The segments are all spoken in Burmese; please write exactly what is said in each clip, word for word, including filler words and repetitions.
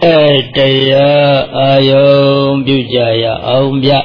Daya ayom bujaya aumbya.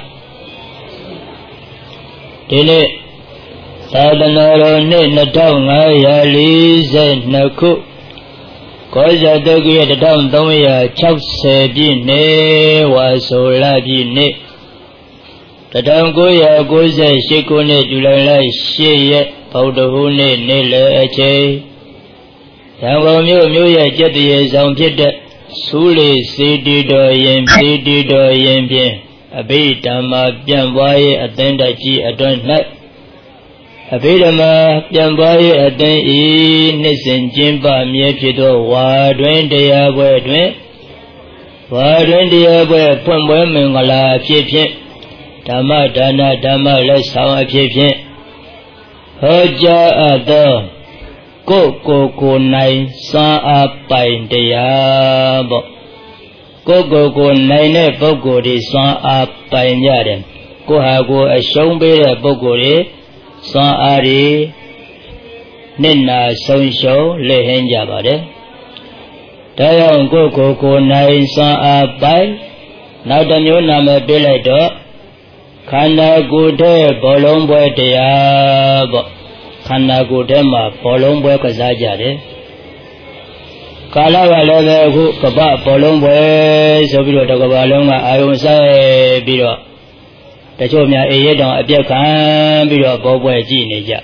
Dili sadanaro ne natau ngaya lise naku. Kosa toki tatau tongya chakse bine wasola bine. Tatau koya kosa shikune julala shiye paudohune nile ache. Yango myo myo ya jatiye sampita. Suli sidi do yin sidi do yin bien abidama pian boye atenda ji adon nai abidama pian boye aten i nisin jin ba mye phit do wa twin taya bwe twin wa twin taya bwe phwant bwe mingala phit phit dhamma dana dhamma let saung phit phit ho ja ado Cô cô cô này sa a bàiတရားပေါ့ကိုကိုကိုနိုင်တဲ့ပုဂ္ဂိုလ်တွေစွမ်းအားပိုင်ကြတယ်ကိုဟာကိုအရှုံးပေးတဲ့ပုဂ္ဂိုလ်တွေစွမ်းအားတွေနှစ်နာဆုံးရှုံးလက်ဟင်းကြပါတယ်ဒါကြောင့်ကိုကိုကိုနိုင်စွမ်းအားပိုင်နောက်တစ်မျိုးနာမည်ပေးလိုက်တော့ခန္ဓာကိုယ်တဲ့ဘောလုံးပွဲတရားပေါ့ခန္ဓာကိုယ်ထဲမှာဘောလုံးပွဲကစားကြတယ်ကာလကလည်းပဲအခုကပ္ပဘောလုံးပွဲဆိုပြီးတော့တကဘာလုံးကအာယုံဆိုင်ပြီးတော့တချို့များအေးရတောင်အပြက်ခံပြီးတော့ဘောပွဲကြည့်နေကြ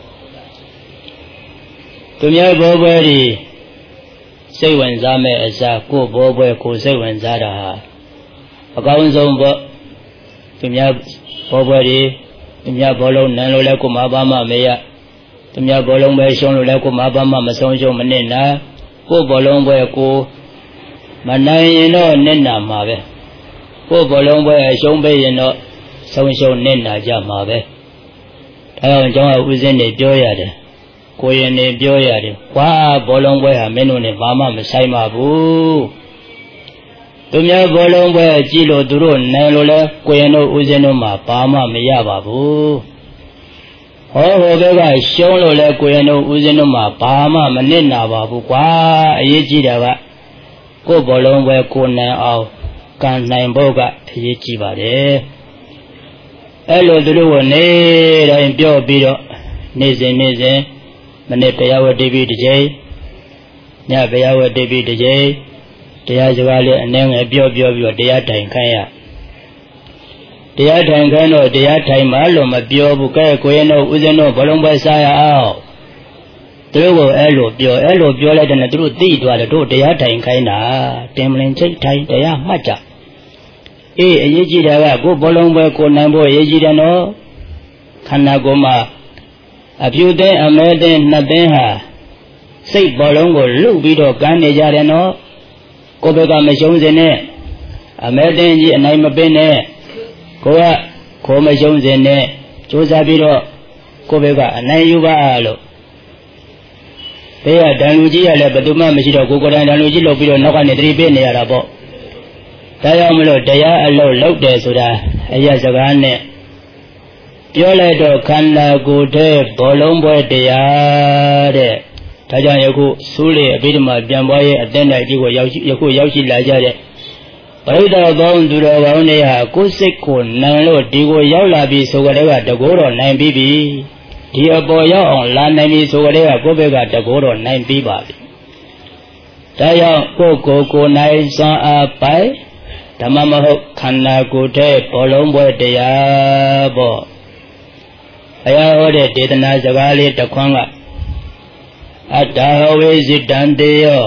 သူများဘောပွဲဒီစိတ်ဝင်စားမဲ့အစားကိုယ်ဘောပွဲကိုစိတ်ဝင်စားတာဟာအကောင်းဆုံးပေါ့သူများဘောပွဲဒီသူများဘောလုံးနန်းလို့လည်းကိုမဘာမှမရသူများဘောလုံးပဲရှုံးလို့လည်းကိုမဘာမှမဆုံးရှုံးမနစ်နာကိုဘောလုံးပွဲကိုမနိုင်ရင်တော့နစ်နာမှာပဲကိုဘောလုံးပွဲအရှုံးပေးရင်တော့ဆုံးရှုံးနစ်နာကြမှာပဲဒါကြောင့်ကျွန်တော်ဦးစင်းနေပြောရတယ်ကိုရင်နေပြောရတယ်ကွာဘောလုံးပွဲဟာမင်းတို့နဲ့ဘာမှမဆိုင်ပါဘူးသူများဘောလုံးပွဲကြည့်လို့သူတို့နိုင်လို့လဲကိုရင်တို့ဦးစင်းတို့မှာဘာမှမရပါဘူးဟောဟိုဘက်ကရှုံးလို့လဲကိုရင်တို့ဦးစင်းတို့မှာဘာမှမနစ်နာပါဘူးကွာအရေးကြီးတာကကိုယ်ဘောလုံးပွဲကိုနိုင်အောင်ကန်နိုင်ဖို့ကအရေးကြီးပါတယ်အဲ့လိုသူတို့ကနေတိုင်းပြောပြီးတော့နေ့စဉ်နေ့စဉ်မနေ့တရားဝတ္တိပိတစ်ချိန်ညတရားဝတ္တိပိတစ်ချိန်တရားစကားလေးအနည်းငယ်ပြောပြောပြီးတော့တရားထိုင်ခိုင်းရတရားထိုင်ခိုင်းတော့တရားထိုင်မှလို့မပြောဘူးကဲကိုရင်တို့ဦးဇင်းတို့ဘလုံးပွဲစားရအောင်သူတို့ကအဲ့လိုပြောအဲ့လိုပြောလိုက်တဲ့နဲ့သူတို့သိသွားတယ်တို့တရားထိုင်ခိုင်းတာတင်မလင်ချိတ်ထိုင်တရားမှတ်ကြအေးအရေးကြီးတာကကိုဘလုံးပွဲကိုနိုင်ဖို့အရေးကြီးတယ်နော်ခန္ဓာကိုယ်မှာအဖြူသိအမဲသိနှစ်သိဟာစိတ်ဘောလုံးကိုလှုပ်ပြီးတော့ကမ်းနေကြတယ်နော်ကိုယ်ဘက်ကမရှုံးစင်နဲ့အမဲသိကြီးအနိုင်မပင်းနဲ့ကိုကခိုးမရှုံးစင်နဲ့ကြိုးစားပြီးတော့ကိုယ့်ဘက်ကအနိုင်ယူပါလို့ဘေးကတန်လူကြီးကလည်းဘယ်သူမှမရှိတော့ကိုကိုယ်တိုင်တန်လူကြီးလုပ်ပြီးတော့နောက်ကနေသတိပေးနေရတာပေါ့ဒါကြောင့်မလို့တရားအလုပ်လုပ်တယ်ဆိုတာအရာစကားနဲ့ပြောလိုက်တော့ခန္ဓာကိုယ်တဲ့ဘောလုံးပွဲတရားတဲ့ဒါကြောင့်ယခုစူးလေအဘိဓမ္မာပြန်ပွားရဲ့အသင်းတိုင်းကြီးကိုရောက်ရှိယခုရောက်ရှိလာကြတဲ့ပရိသတ်ပေါင်းသူတော်ကောင်းတွေဟာကိုယ်စိတ်ကိုနိုင်လို့ဒီကိုရောက်လာပြီဆိုကြတဲ့ကတကိုးတော်နိုင်ပြီးပြီဒီအပေါ်ရောက်အောင်လာနိုင်ပြီဆိုကြတဲ့ကကိုယ့်ဘက်ကတကိုးတော်နိုင်ပြီးပါပြီဒါကြောင့်ကိုယ်ကိုယ်ကိုနိုင်စွမ်းအားပိုင်ဓမ္မမဟုတ်ခန္ဓာကိုယ်တဲ့ဘောလုံးပွဲတရားပေါ့ဘုရားဟောတဲ့ဒေသနာစကားလေးတစ်ခွန်းကအတ္တဟဝေစိတံတေယော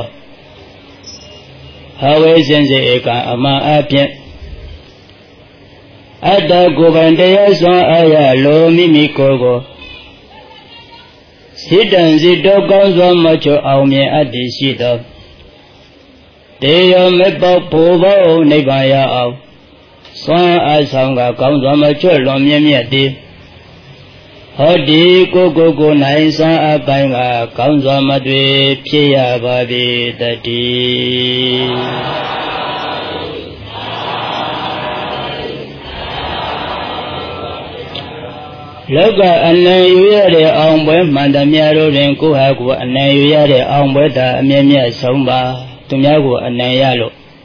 ဟဝေစင်စေဧကအမှန်အဖြင့်အတ္တကိုယ်ပိုင်တရားစွမ်းအားရလိုမိမိကိုယ်ကိုစိတံစိတောကောင်းစွာမချောအောင်မြင်အပ်တည်ရှိသောတေယောမေပေါဘူဘောနိဗ္ဗာန်ရအောင်စွမ်းအားဆောင်ကကောင်းစွာမချောလွန်မြင့်မြတ်သည်ဟောဒီကိုကိုကိုနိုင်စွမ်းအပိုင်းကကောင်းစွာမတွေ့ဖြစ်ရပါပြီတည်းလောကအနံ့ယူရတဲ့အောင်ပွဲမှန်သမျှတို့တွင်ကိုဟာကိုအနံ့ယူရတဲ့အောင်ပွဲသာအမြဲမြတ်ဆုံးပါသူများကိုအနံ့ရလို့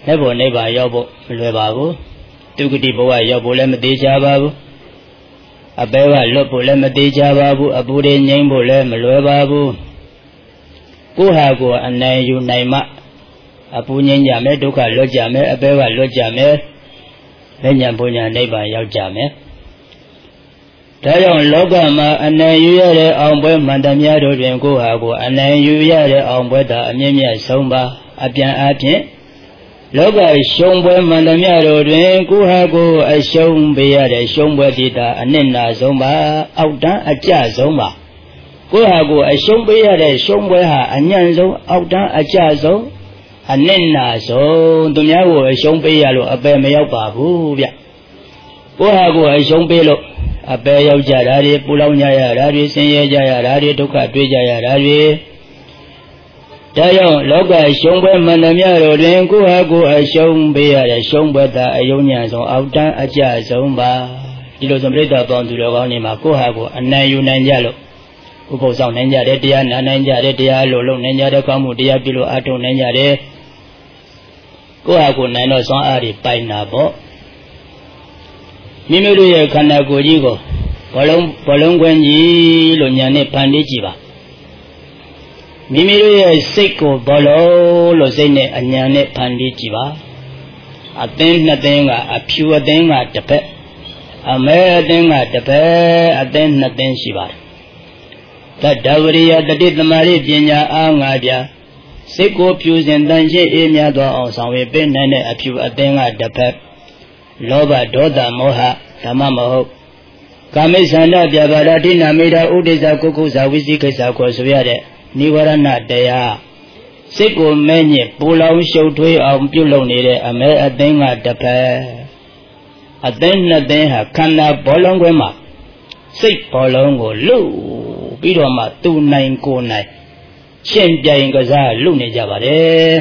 လက်ပေါ်နိဗ္ဗာန်ရောက်ဖို့မလွယ်ပါဘူးဒုက္ခတိဘဝရောက်ဖို့လည်းမသေးချာပါဘူးအပေကလွတ်ဖို့လည်းမသေးချာပါဘူးအပူတွေငြိမ်းဖို့လည်းမလွယ်ပါဘူးကိုယ့်ဟာကိုယ်အနိုင်ယူနိုင်မှအပူငြိမ်းကြမယ်ဒုက္ခလွတ်ကြမယ်အပေကလွတ်ကြမယ်လက်ညာပူညာနိဗ္ဗာန်ရောက်ကြမယ်ဒါကြောင့်လောကမှာအနိုင်ယူရတဲ့အောင်ပွဲမှန်သမျှတို့တွင်ကိုယ့်ဟာကိုယ်အနိုင်ယူရတဲ့အောင်ပွဲသာအမြင့်မြတ်ဆုံးပါအပြန်အဖြင့်လောကရှုံးပွဲမှန်သမျှတို့တွင်ကိုယ့်ဟာကိုယ်အရှုံးပေးရတဲ့ရှုံးပွဲတိတာအနစ်နာဆုံးပါအောက်တန်းအကျဆုံးပါကိုယ့်ဟာကိုယ်အရှုံးပေးရတဲ့ရှုံးပွဲဟာအညံ့ဆုံးအောက်တန်းအကျဆုံးအနစ်နာဆုံးသူများကိုအရှုံးပေးရလို့အပယ်မရောက်ပါဘူးဗျကိုယ့်ဟာကိုယ်အရှုံးပေးလို့အပယ်ရောက်ကြတာတွေပူလောင်ကြရတာတွေဆင်းရဲကြရတာတွေဒုက္ခတွေ့ကြရတာတွေဒါကြောင့်လောကရှုံးပွဲမှန်သမျှတို့တွင်ကိုယ့်ဟာကိုယ်အရှုံးပေးရတဲ့ရှုံးပွဲသာအယုံညံဆုံးအောက်တန်းအကျဆုံးပါဒီလိုဆိုပြိတ္တာပေါင်းသူတော်ကောင်းတွေမှာကိုယ့်ဟာကိုယ်အနိုင်ယူနိုင်ကြလို့ဥပုသ်ဆောင်နိုင်ကြတယ်တရားနာနိုင်ကြတယ်တရားလို့လုံနိုင်ကြတယ်ကောင်းမှုတရားပြုလို့အထုံနိုင်ကြတယ်ကိုယ့်ဟာကိုယ်နိုင်တော့စွမ်းအားတွေပိုင်တာပေါ့မိမိတို့ရဲ့ခန္ဓာကိုယ်ကြီးကိုဘောလုံးဘောလုံးခွင်းကြီးလို့ညာနဲ့ဖန်တီးကြည့်ပါမိမိတို့ရဲ့စိတ်ကိုဘောလုံးလို့စိတ်နဲ့အညာနဲ့ဖန်တီးကြည့်ပါအသင်းနှစ်သင်းကအဖြူအသင်းကတစ်ဖက်အမဲအသင်းကတစ်ဖက်အသင်းနှစ်သင်းရှိပါတယ်တတဝရိယတတိသမารိပညာအားငါးပြစိတ်ကိုဖြူစင်တန်ရှင်းအေးမြတ်သောအောင်ဆောင်ရွက်ပေးနိုင်တဲ့အဖြူအသင်းကတစ်ဖက်လောဘဒေါသမောဟဓမ္မမဟုတ်ကာမိသန္တပြပါဒဋ္ဌိနာမိတာဥဒိစ္စကုက္ကုဇဝိသိကိစ္စကိုဆိုရတဲ့နိဝရဏတရားစိတ်ကိုမဲညစ်ပူလောင်ရှုပ်ထွေးအောင်ပြုလုပ်နေတဲ့အမဲအသင်းကတစ်ဖက်အသင်းနှစ်သင်းဟာခန္ဓာဘောလုံးခွဲမှာစိတ်ဘောလုံးကိုလုပြီးတော့မှသူနိုင်ကိုနိုင်ရှင်းပြိုင်ကစားလုနေကြပါတယ်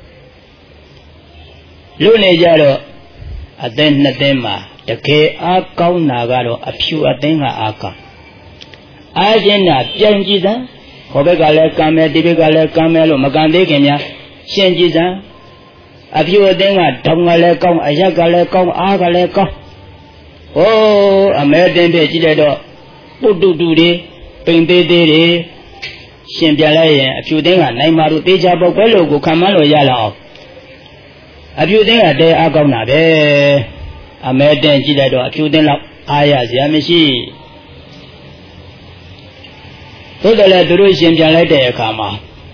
လုနေကြတော့အသင်းနှစ်သင်းမှာတကယ်အားကောင်းတာကတော့အဖြူအသင်းကအားကောင်းအားချင်းတာပြန်ကြည့်စမ်းဟောဘက်ကလည်းကံမယ်ဒီဘက်ကလည်းကံမယ်လို့မကံသေးခင်များရှင်းကြည့်စမ်းအဖြူအသင်းကဓောင်ကလည်းကောင်းအရက်ကလည်းကောင်းအားကလည်းကောင်းဟိုးအမဲတင်းပြည့်ကြည့်လိုက်တော့ပုတ်တူတူတွေပိန်သေးသေးတွေရှင်ပြန်လိုက်ရင်အဖြူအသင်းကနိုင်မာတို့တေချာပုတ်ပဲလို့ကိုခံမလို့ရလာအောင်အဖြူအသင်းကတဲအားကောင်းတာပဲအမဲတင်းကြည့်လိုက်တော့အဖြူအသင်းလောက်အားရစရာမရှိသို့တော်လည်းသူတို့ရှင်ပြန်လိုက်တဲ့အခါမှာ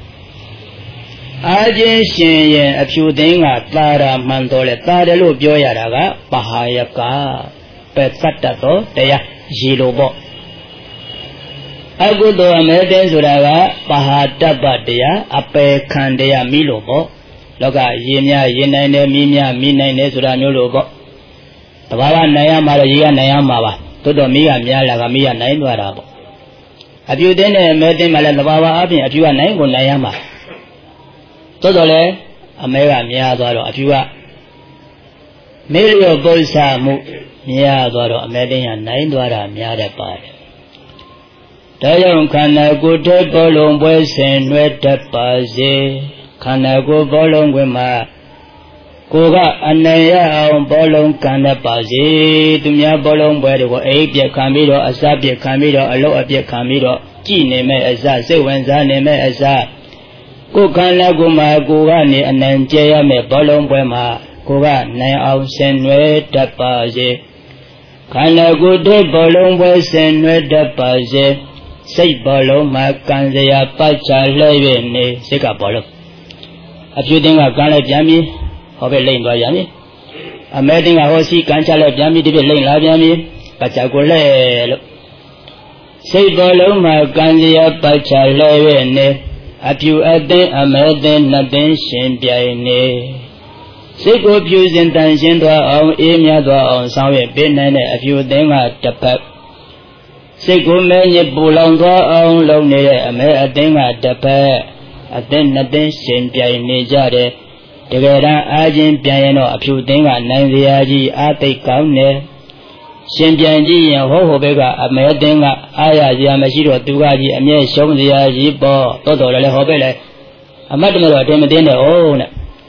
အားချင်းရှင်ရင်အဖြူသိန်းကသာရမှန်တော်လဲသာတယ်လို့ပြောရတာကပဟာယကပက်သတ္တတော်တရားရေလိုပေါ့အကုသိုလ်အမဲတင်းဆိုတာကပဟာတပ္ပတရားအပေခံတရားမိလို့ပေါ့လောကရေများရေနိုင်တယ်မိများမိနိုင်တယ်ဆိုတာမျိုးလို့ပေါ့တဘာဝနိုင်ရမှာတော့ရေကနိုင်ရမှာပါသို့တော်မိကများလာကမိကနိုင်သွားတာပေါ့အဖြူတင်းနဲ့အမဲတင်းမှလည်းသဘာဝအပြင်အဖြူကနိုင်ကိုနိုင်ရမှာသို့တော်လည်းအမဲကများသွားတော့အဖြူကမေလျောပု္ပ္ပာမှုများသွားတော့အမဲတင်းကနိုင်သွားတာများတတ်ပါတယ်ဒါကြောင့်ခန္ဓာကိုယ်တည်းဘောလုံးပွဲဆင်နွယ်တတ်ပါစေခန္ဓာကိုယ်ဘောလုံးခွင်မှာကိုကအနိုင်ရအောင်ဘောလုံးကန်တတ်ပါစေသူများဘောလုံးပွဲတွေကိုအိပ်ပြက်ခံပြီးတော့အစပြက်ခံပြီးတော့အလုတ်အပြက်ခံပြီးတော့ကြည်နေမဲ့အစစိတ်ဝင်စားနေမဲ့အစကိုခန္ဓာကိုယ်မှာကိုကနေအနိုင်ကျရမဲ့ဘောလုံးပွဲမှာကိုကနိုင်အောင်ဆင်နွယ်တတ်ပါစေခန္ဓာကိုယ်တည်းဘောလုံးပွဲဆင်နွယ်တတ်ပါစေစိတ်ဘောလုံးမှာကံစရာပတ်ချလှည့်၍နေစိတ်ကဘောလုံးအဖြူတင်းကကံလိုက်ပြန်ပြီးဟောပဲလိမ့်သွားပြန်ပြီအမဲတင်းကဟောစီကံချလိုက်ပြန်ပြီဒီပြလိမ့်လာပြန်ပြီပတ်ချကိုလှည့်လို့စိတ်ဘောလုံးမှာကံစရာပတ်ချလှည့်၍နေအဖြူအသင်းအမဲတင်းနှစ်သင်းရှင်ပြိုင်နေစိတ်ကိုဖြူစင်တန်ရှင်းသွားအောင်အေးမြတ်သွားအောင်ဆောင်ရွက်ပေးနိုင်တဲ့အဖြူအသင်းကတစ်ဖက်စိတ်ကိုမဲညစ်ပူလောင်သွားအောင်လုပ်နေတဲ့အမဲအသင်းကတစ်ဖက်အသင်းနှစ်သင်းရှင်ပြိုင်နေကြတယ်တကယ်တမ်းအားချင်းပြန်ရင်တော့အဖြူသင်းကနိုင်စရာကြီးအားသိကောင်းတယ်ရှင်ပြန်ကြည့်ရင်ဟောဟိုဘက်ကအမဲသင်းကအားရစရာမရှိတော့သူကကြီးအမျက်ရှုံးစရာကြီးပေါ့တော်တော်လည်းဟောပဲလေအမတ်တမတော်အတင်းမတင်းတဲ့ဟုတ်နဲ့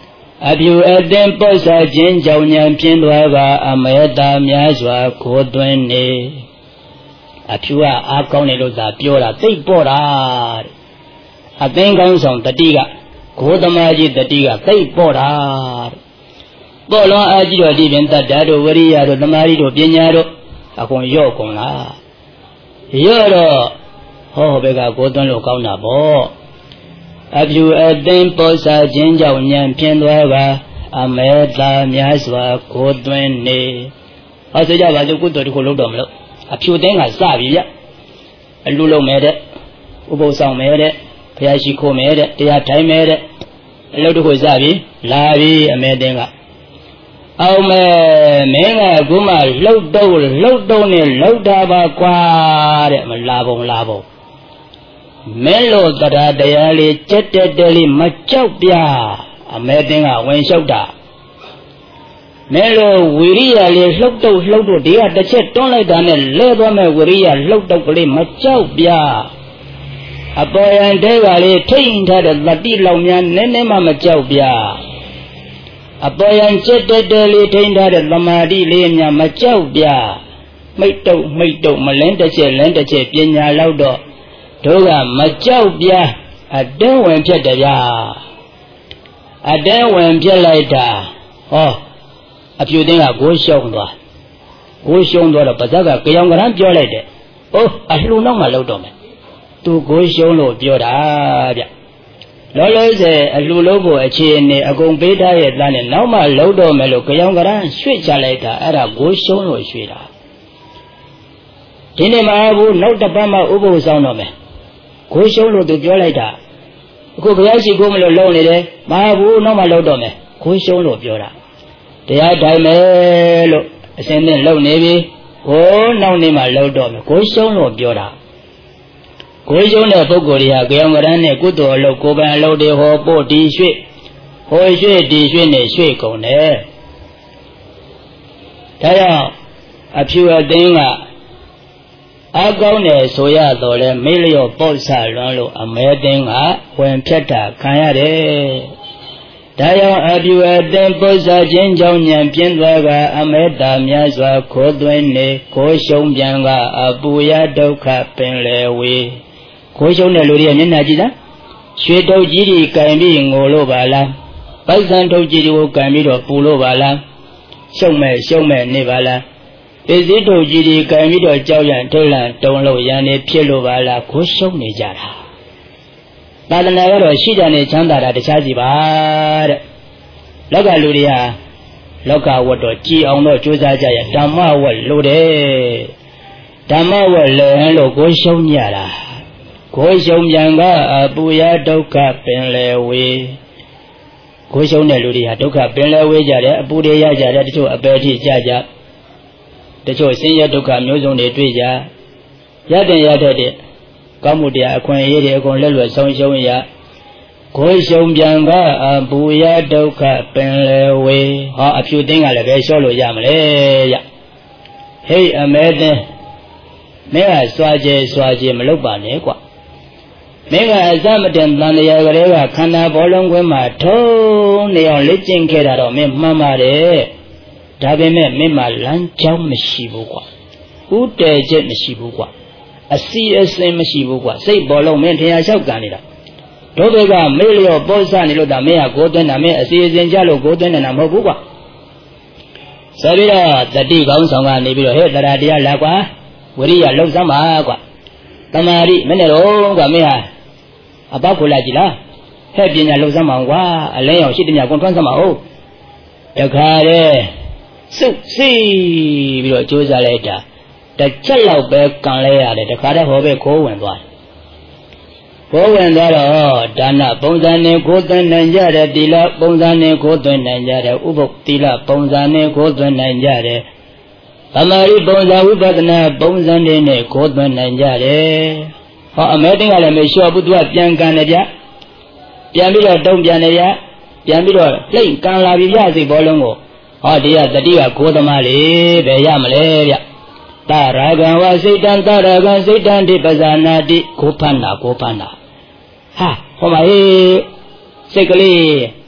အပြူအသင်ပု္ပ္ပာခြင်းကြောင့်ဉာဏ်ပြင်းသွားကအမေတ္တာများစွာကိုသွင်းနေအဖြူကအားကောင်းတယ်လို့သာပြောတာသိပ်ပေါ်တာအသင်ကောင်းဆောင်တတိကကိုသမားကြီးတတိကသိပ်ပေါ်တာပေါ်လွန်အားကြီးတော့ဒီပင်တတ္တတို့ဝရိယတို့သမာဓိတို့ပညာတို့အကုန်ရော့ကုန်လားရော့တော့ဟောဘက်ကကိုသွင်းလို့ကောင်းတာပေါ့အဖြူအသင်ပု္ပ္ပာခြင်းကြောင့်ဉာဏ်ပြင်းသွားကအမေတ္တာများစွာကိုသွင်းနေဟောဆိုကြပါစို့ကုသိုလ်တစ်ခုလုပ်တော့မလို့အဖြူသိန်းကစပြီဗျအလူလုံးမဲတဲ့ဥပုသ်ဆောင်မဲတဲ့ဘုရားရှိခိုးမဲတဲ့တရားထိုင်မဲတဲ့အလုပ်တစ်ခုစပြီလာပြီအမေသိန်းကအောင်မဲမင်းကအခုမှလှုပ်တော့လှုပ်တော့နဲ့လှုပ်တာပါကွာတဲ့မလာပုံလာပုံမင်းလိုတရားတရားလေးကြက်တက်တက်လေးမကြောက်ပြအမေသိန်းကဝင်လျှောက်တာမင်းလိုဝိရိယလေးလှုပ်တော့လှုပ်တော့ဒီကတစ်ချက်တွန်းလိုက်တာနဲ့လဲသွားမဲ့ဝိရိယလှုပ်တော့ကလေးမကြောက်ပြအပေါ်ယံတဲကလေးထိတ်ထားတဲ့တတိလောက်များနည်းနည်းမှမကြောက်ပြအပေါ်ယံကြက်တက်တက်လေးထိတ်ထားတဲ့သမာဓိလေးများမကြောက်ပြမိတ်တုတ်မိတ်တုတ်မလင်းတစ်ချက်လင်းတစ်ချက်ပညာလောက်တော့တို့ကမကြောက်ပြအတင်းဝင်ဖြစ်တယ်ဗျာအတင်းဝင်ဖြစ်လိုက်တာဟောအဖြူသိန်းကကိုရှုံးသွားကိုရှုံးသွားတော့ပါဇက်ကကြောင်ကရမ်းပြောလိုက်တယ်အိုးအလှနောက်မှလောက်တော့မယ်သူကိုရှုံးလို့ပြောတာဗျလောလောဆယ်အလှလုံးကိုအခြေအနေအကုန်ပေးထားရဲ့သားနဲ့နောက်မှလောက်တော့မယ်လို့ကြောင်ကရမ်းရွှေ့ချလိုက်တာအဲ့ဒါကိုရှုံးလို့ရွှေ့တာဒီနေ့မှဘူးနောက်တစ်ပတ်မှဥပုသ်ဆောင်တော့မယ်ကိုရှုံးလို့သူပြောလိုက်တာအခုဘုရားရှိခိုးမလို့လုံနေတယ်မဟာဘူးနောက်မှလောက်တော့မယ်ကိုရှုံးလို့ပြောတာတရားတိုင်းမယ်လို့အစင်းနဲ့လုံနေပြီကိုနောက်နေမှလောက်တော့မယ်ကိုရှုံးလို့ပြောတာကိုရှုံးတဲ့ပုဂ္ဂိုလ်တွေကကြောင်ကရမ်းနဲ့ကုသိုလ်အလုပ်ကိုယ်ပိုင်အလုပ်တွေဟောပို့ဒီရွှေ့ဟောရွှေ့ဒီရွှေ့နဲ့ရွှေ့ကုန်တယ်ဒါကြောင့်အဖြူအသိန်းကအကောင်းတယ်ဆိုရတော့လဲမေးလျော့ပေါ့ဆလွန်းလို့အမဲသိန်းကဝင်ဖြတ်တာခံရတယ်ဒါကြောင့်အပြုအသင်ပု္ပ္ပာခြင်းကြောင့်ဉာဏ်ပြင်းသွားကအမေတ္တာများစွာခိုးသွင်းနေကိုရှုံးပြန်ကအပူရဒုက္ခပင်လေဝေကိုရှုံးတဲ့လူတွေမျက်နှာကြည့်တာရွှေတုပ်ကြီးကြီးကင်ပြီးငိုလို့ပါလားပိုက်ဆံတုပ်ကြီးတွေကိုကင်ပြီးတော့ပူလို့ပါလားရှုံးမဲ့ရှုံးမဲ့နေပါလားပစ္စည်းတုပ်ကြီးကြီးကင်ပြီးတော့ကြောက်ရန်ထုံးလန့်တုံလို့ရန်နေဖြစ်လို့ပါလားကိုရှုံးနေကြတာသာသနာကတော့ရှိတယ်နဲ့ချမ်းသာတာတခြားစီပါတဲ့လောကလူတွေဟာလောကဝတ်တော့ကြည်အောင်တော့ကြိုးစားကြရဓမ္မဝတ်လို့တယ်ဓမ္မဝတ်လည်းလို့ကိုရှုံးကြတာကိုရှုံးပြန်ကအပူရဒုက္ခပင်လေဝေကိုရှုံးတဲ့လူတွေဟာဒုက္ခပင်လေဝေကြတယ်အပူတွေရကြတယ်တချို့အပယ်ထိကြကြတချို့ဆင်းရဲဒုက္ခမျိုးစုံတွေတွေ့ကြရတဲ့ရတဲ့ကောင်းမှုတရားအခွင့်အရေးတွေအကုန်လက်လွတ်ဆုံးရှုံးရကိုရှုံးပြန်ကအပူရဒုက္ခပင်လေဝေဟောအဖြူသိန်းကလည်းပဲလျှော့လို့ရမလဲရဟေးအမဲသိန်းမင်းကစွာကြဲစွာကြဲမလုပ်ပါနဲ့ကွာမင်းကအစမတန်တန်တရားကလေးကခန္ဓာဘောလုံးကွင်းမှာထုံးနေအောင်လက်ကျင့်ခဲ့တာတော့မင်းမှန်ပါတယ်ဒါပေမဲ့မင်းမှာလမ်းကြောင်းမရှိဘူးကွာဥတည်ချက်မရှိဘူးကွာအစီအစဉ်မရှိဘူးကွာစိတ်ဘောလုံးမင်းထင်ရလျှောက်ကန်နေတာတို့တွေကမေးလျော့ပေါ်စနေလို့ဒါမင်းကကိုယ်သွင်းတာမင်းအစီအစဉ်ကြလို့ကိုယ်သွင်းနေတာမဟုတ်ဘူးကွာဆိုပြီးတော့တတိကောင်းဆောင်ကနေပြီးတော့ဟဲ့တရားတရားလာကွာဝိရိယလုံစမ်းပါကွာတမာရီမနဲ့တော့ကွာမင်းဟာအပေါက်ကိုလိုက်ကြည့်လားဟဲ့ပညာလုံစမ်းပါကွာအလဲအောင်ရှိတညာကွန်ထွန်းစမ်းပါဦးတခါတည်းစုစီပြီးတော့ကြိုးစားလိုက်တာတစ်ချက်လောက်ပဲကန်လဲရတယ်တခါတည်းဟောပဲခိုးဝင်သွားတယ်ခိုးဝင်သွားတော့ဒါနပုံစံနဲ့ကိုယ်သွင်းနိုင်ကြတဲ့သီလပုံစံနဲ့ကိုယ်သွင်းနိုင်ကြတဲ့ဥပုပ်သီလပုံစံနဲ့ကိုယ်သွင်းနိုင်ကြတဲ့သမာဓိပုံစံဝိပဿနာပုံစံတွေနဲ့ကိုယ်သွင်းနိုင်ကြတယ်ဟောအမဲတင်းကလည်းမလျှော့ဘူးသူကပြန်ကန်တယ်ဗျပြန်ပြီးတော့တုံးပြန်တယ်ဗျပြန်ပြီးတော့လှိမ့်ကန်လာပြီးရစိတ်ဘောလုံးကိုဟောဒီကတတိကကိုယ်သမားလေးပဲရမလဲဗျတရာဂံဝစိတ်တံတရာဂံစိတ်တံတိပဇာနာတိကိုဖန္နာကိုဖန္နာဟာဟောမဟေးစိတ်ကလေး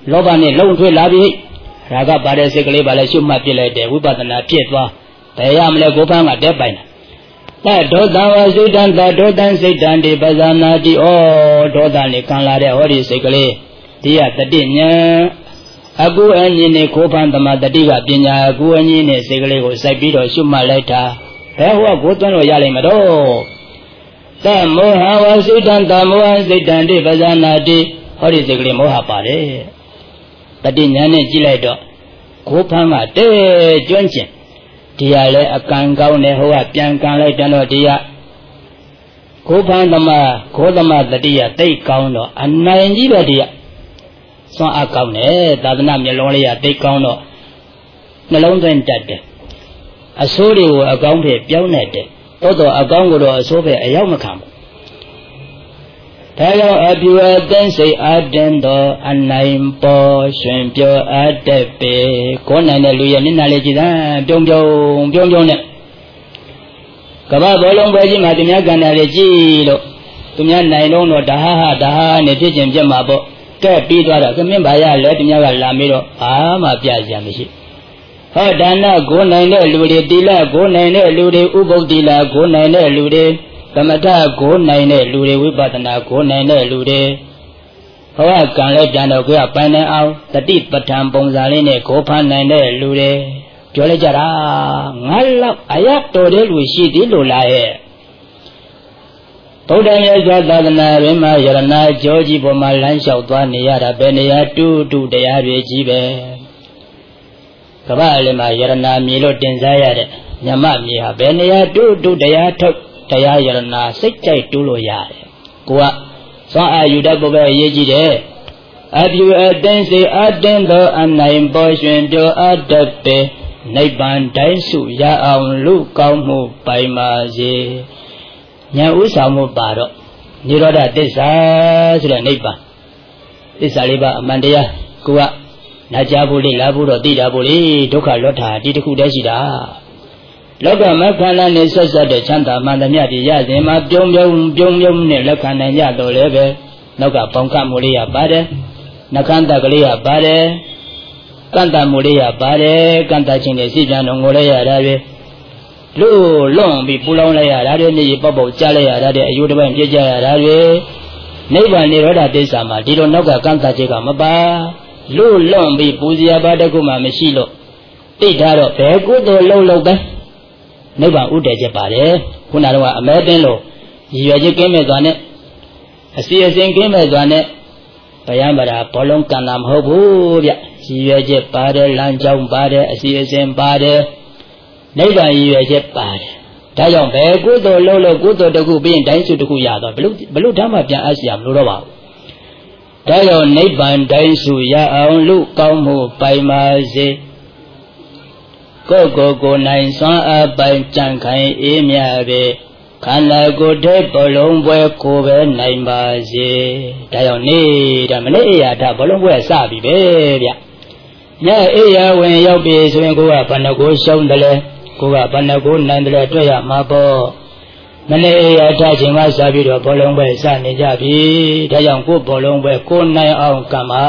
လောဘနဲ့လုံထွေးလာပြီရာဂပါတဲ့စိတ်ကလေးပါလဲရှုမှတ်ပြလိုက်တယ်ဝိပဿနာဖြစ်သွားဘယ်ရမလဲကိုယ်ဖမ်းကတက်ပိုင်တာတဒေါသဝစိတ်တံတဒေါသံစိတ်တံဒီပဇာနာတိဩဒေါသနဲ့ခံလာတဲ့ဟောဒီစိတ်ကလေးဒီကတတိညာအကူအညီနဲ့ကိုယ်ဖမ်းသမာတတိကပညာအကူအညီနဲ့စိတ်ကလေးကိုစိုက်ပြီးတော့ရှုမှတ်လိုက်တာဘယ်ဟောကိုယ်သွန်းလို့ရလိမ့်မတော့တမောဟဝစိတ်တံတမောဟစိတ်တံဒီပဇာနာတိဟောဒီစိတ်ကလေးမောဟပါတယ်တတိညာနဲ့ကြည့်လိုက်တော့ကိုယ်ဖမ်းကတဲကျွမ်းကျင်ဒီရလဲအကံကောင်းတယ်ဟိုကပြန်ကန်လိုက်တယ်တော့ဒီရကိုယ်ဖမ်းသမားကိုယ်သမားတတိယတိတ်ကောင်းတော့အနိုင်ကြီးပဲဒီရစွမ်းအားကောင်းတယ်သာသနာမျိုးလုံးလေးရတိတ်ကောင်းတော့နှလုံးသွင်းတတ်တယ်အဆိုးတွေကိုအကောင်းဖြစ်ပြောင်းနေတယ်တိုးတော့အကောင်းကိုတော့အဆိုးပဲအရောက်မခံဘူးဒါကြောင့်အပြူအသိစိတ်အတင်းတော်အနိုင်ပေါ်ရှင်ပြောအပ်တဲ့ပေကိုနိုင်တဲ့လူရဲ့မျက်နှာလေးကြည့်တာပြုံးပြုံးပြုံးပြုံးနဲ့ကမ္ဘာဘောလုံးပွဲကြီးမှာသူများကန္တာလေးကြည့်လို့သူများနိုင်တော့တော့ဒါဟာဟာဒါဟာနဲ့ဖြစ်ခြင်းပြတ်မှာပေါ့ကဲပြီးသွားတော့ကမင်းဘာရလဲသူများကလာပြီးတော့ဘာမှပြစရာမရှိဟောဒါနကိုနိုင်တဲ့လူတွေတိလကိုနိုင်တဲ့လူတွေဥပုသ္တိလကိုနိုင်တဲ့လူတွေသမထကိုနိုင်တဲ့လူတွေဝိပဿနာကိုနိုင်တဲ့လူတွေဟောကံလဲပြန်တော့ကိုကပိုင်နေအောင်တတိပဋ္ဌာန်ပုံစံလေးနဲ့ကိုဖမ်းနိုင်တဲ့လူတွေပြောလိုက်ကြတာငါလောက်အရတော်တဲ့လူရှိသေးလို့လားရဲ့ဗုဒ္ဓမြတ်စွာသာသနာ့ရင်းမှာယရဏကြောကြီးပေါ်မှာလမ်းလျှောက်သွားနေရတာပဲနေရာတူတူတရားတွေကြီးပဲကမ္ဘာအလယ်မှာယရဏမြေလို့တင်စားရတဲ့ညမမြေဟာဘယ်နေရာတူတူတရားထုတ်တရားယရဏစိတ်ကြိုက်တူးလို့ရတယ်ကိုကစွမ်းအားယူတတ်ဖို့ပဲအရေးကြီးတယ်အပြူအသိစိတ်အတင်းသောအနိုင်ပေါ်ရှင်ပြောအပ်တဲ့ပေနိဗ္ဗာန်တိုင်းစုရအောင်လူကောင်းမှုပိုင်ပါစေဉာဏ်ဥဆောင်မှုပါတော့နိရောဓသစ္စာဆိုတဲ့နိဗ္ဗာန်သစ္စာလေးပါအမှန်တရားကိုကနာကြဖို့လေလာဖို့တော့သိတာဖို့လေဒုက္ခလောထာဒီတစ်ခုတည်းရှိတာလောကမခန္ဓာနဲ့ဆက်ဆက်တဲ့ချမ်းသာမှန်သမျှဒီရစဉ်မှာပြုံးပြုံးပြုံးပြုံးနဲ့လက်ခံနိုင်ကြတော့လည်းပဲနောက်ကပေါင်ကမှုလေးရပါတယ်နှခမ်းတကလေးရပါတယ်ကန့်တမှုလေးရပါတယ်ကန့်တခြင်းနဲ့စိပြန်တော်ငိုလိုက်ရတာပဲလူလွန်ပြီးပူလောင်လိုက်ရတာတွေနေပေါက်ပေါက်ကြားလိုက်ရတာတွေအယုတစ်ပိုင်းပြည့်ကြရတာတွေနိဗ္ဗာန်နိရောဓသစ္စာမှာဒီလိုနောက်ကကန့်တခြင်းကမပါလူလွန်ပြီးပူဇော်ပါတခုမှမရှိလို့သိထားတော့ဘယ်ကုသိုလ်လုံးလုံးပဲနိဗ္ဗာန်ဥတည်ချက်ပါတယ်ခုနကတော့အမဲတင်းလို့ရည်ရွယ်ချက်ကင်းမဲ့စွာနဲ့အစီအစဉ်ကင်းမဲ့စွာနဲ့ဘယံပရာဘောလုံးကံတာမဟုတ်ဘူးဗျရည်ရွယ်ချက်ပါတယ်လမ်းကြောင်းပါတယ်အစီအစဉ်ပါတယ်နိဗ္ဗာန်ရည်ရွယ်ချက်ပါတယ်ဒါကြောင့်ဘယ်ကုသိုလ်လုံးလို့ကုသိုလ်တစ်ခုပြီးရင်တိုင်းစုတစ်ခုရတော့ဘလို့ဘလို့ဓမ္မပြန်အပ်ရမလို့တော့ပါဘူးဒါကြောင့်နိဗ္ဗာန်တိုင်းစုရအောင်လူကောင်းမှုပိုင်ပါစေကိုယ်ကိုယ်ကိုနိုင်စွမ်းအပိုင်ကြံခိုင်အေးမြပဲခန္ဓာကိုယ်တည်းဘလုံးပွဲကိုပဲနိုင်ပါစေဒါကြောင့်နေတာမနေ့အေယာထဘလုံးပွဲစပြီပဲဗျညအေယာဝင်ရောက်ပြီဆိုရင်ကိုကဘဏ္ဍကိုရှုံးတယ်လေကိုကဘဏ္ဍကိုနိုင်တယ်လေတွေ့ရမှာပေါ့မနေ့အေယာထချိန်မှစပြီးတော့ဘလုံးပွဲစနေကြပြီဒါကြောင့်ကိုဘလုံးပွဲကိုနိုင်အောင်ကံပါ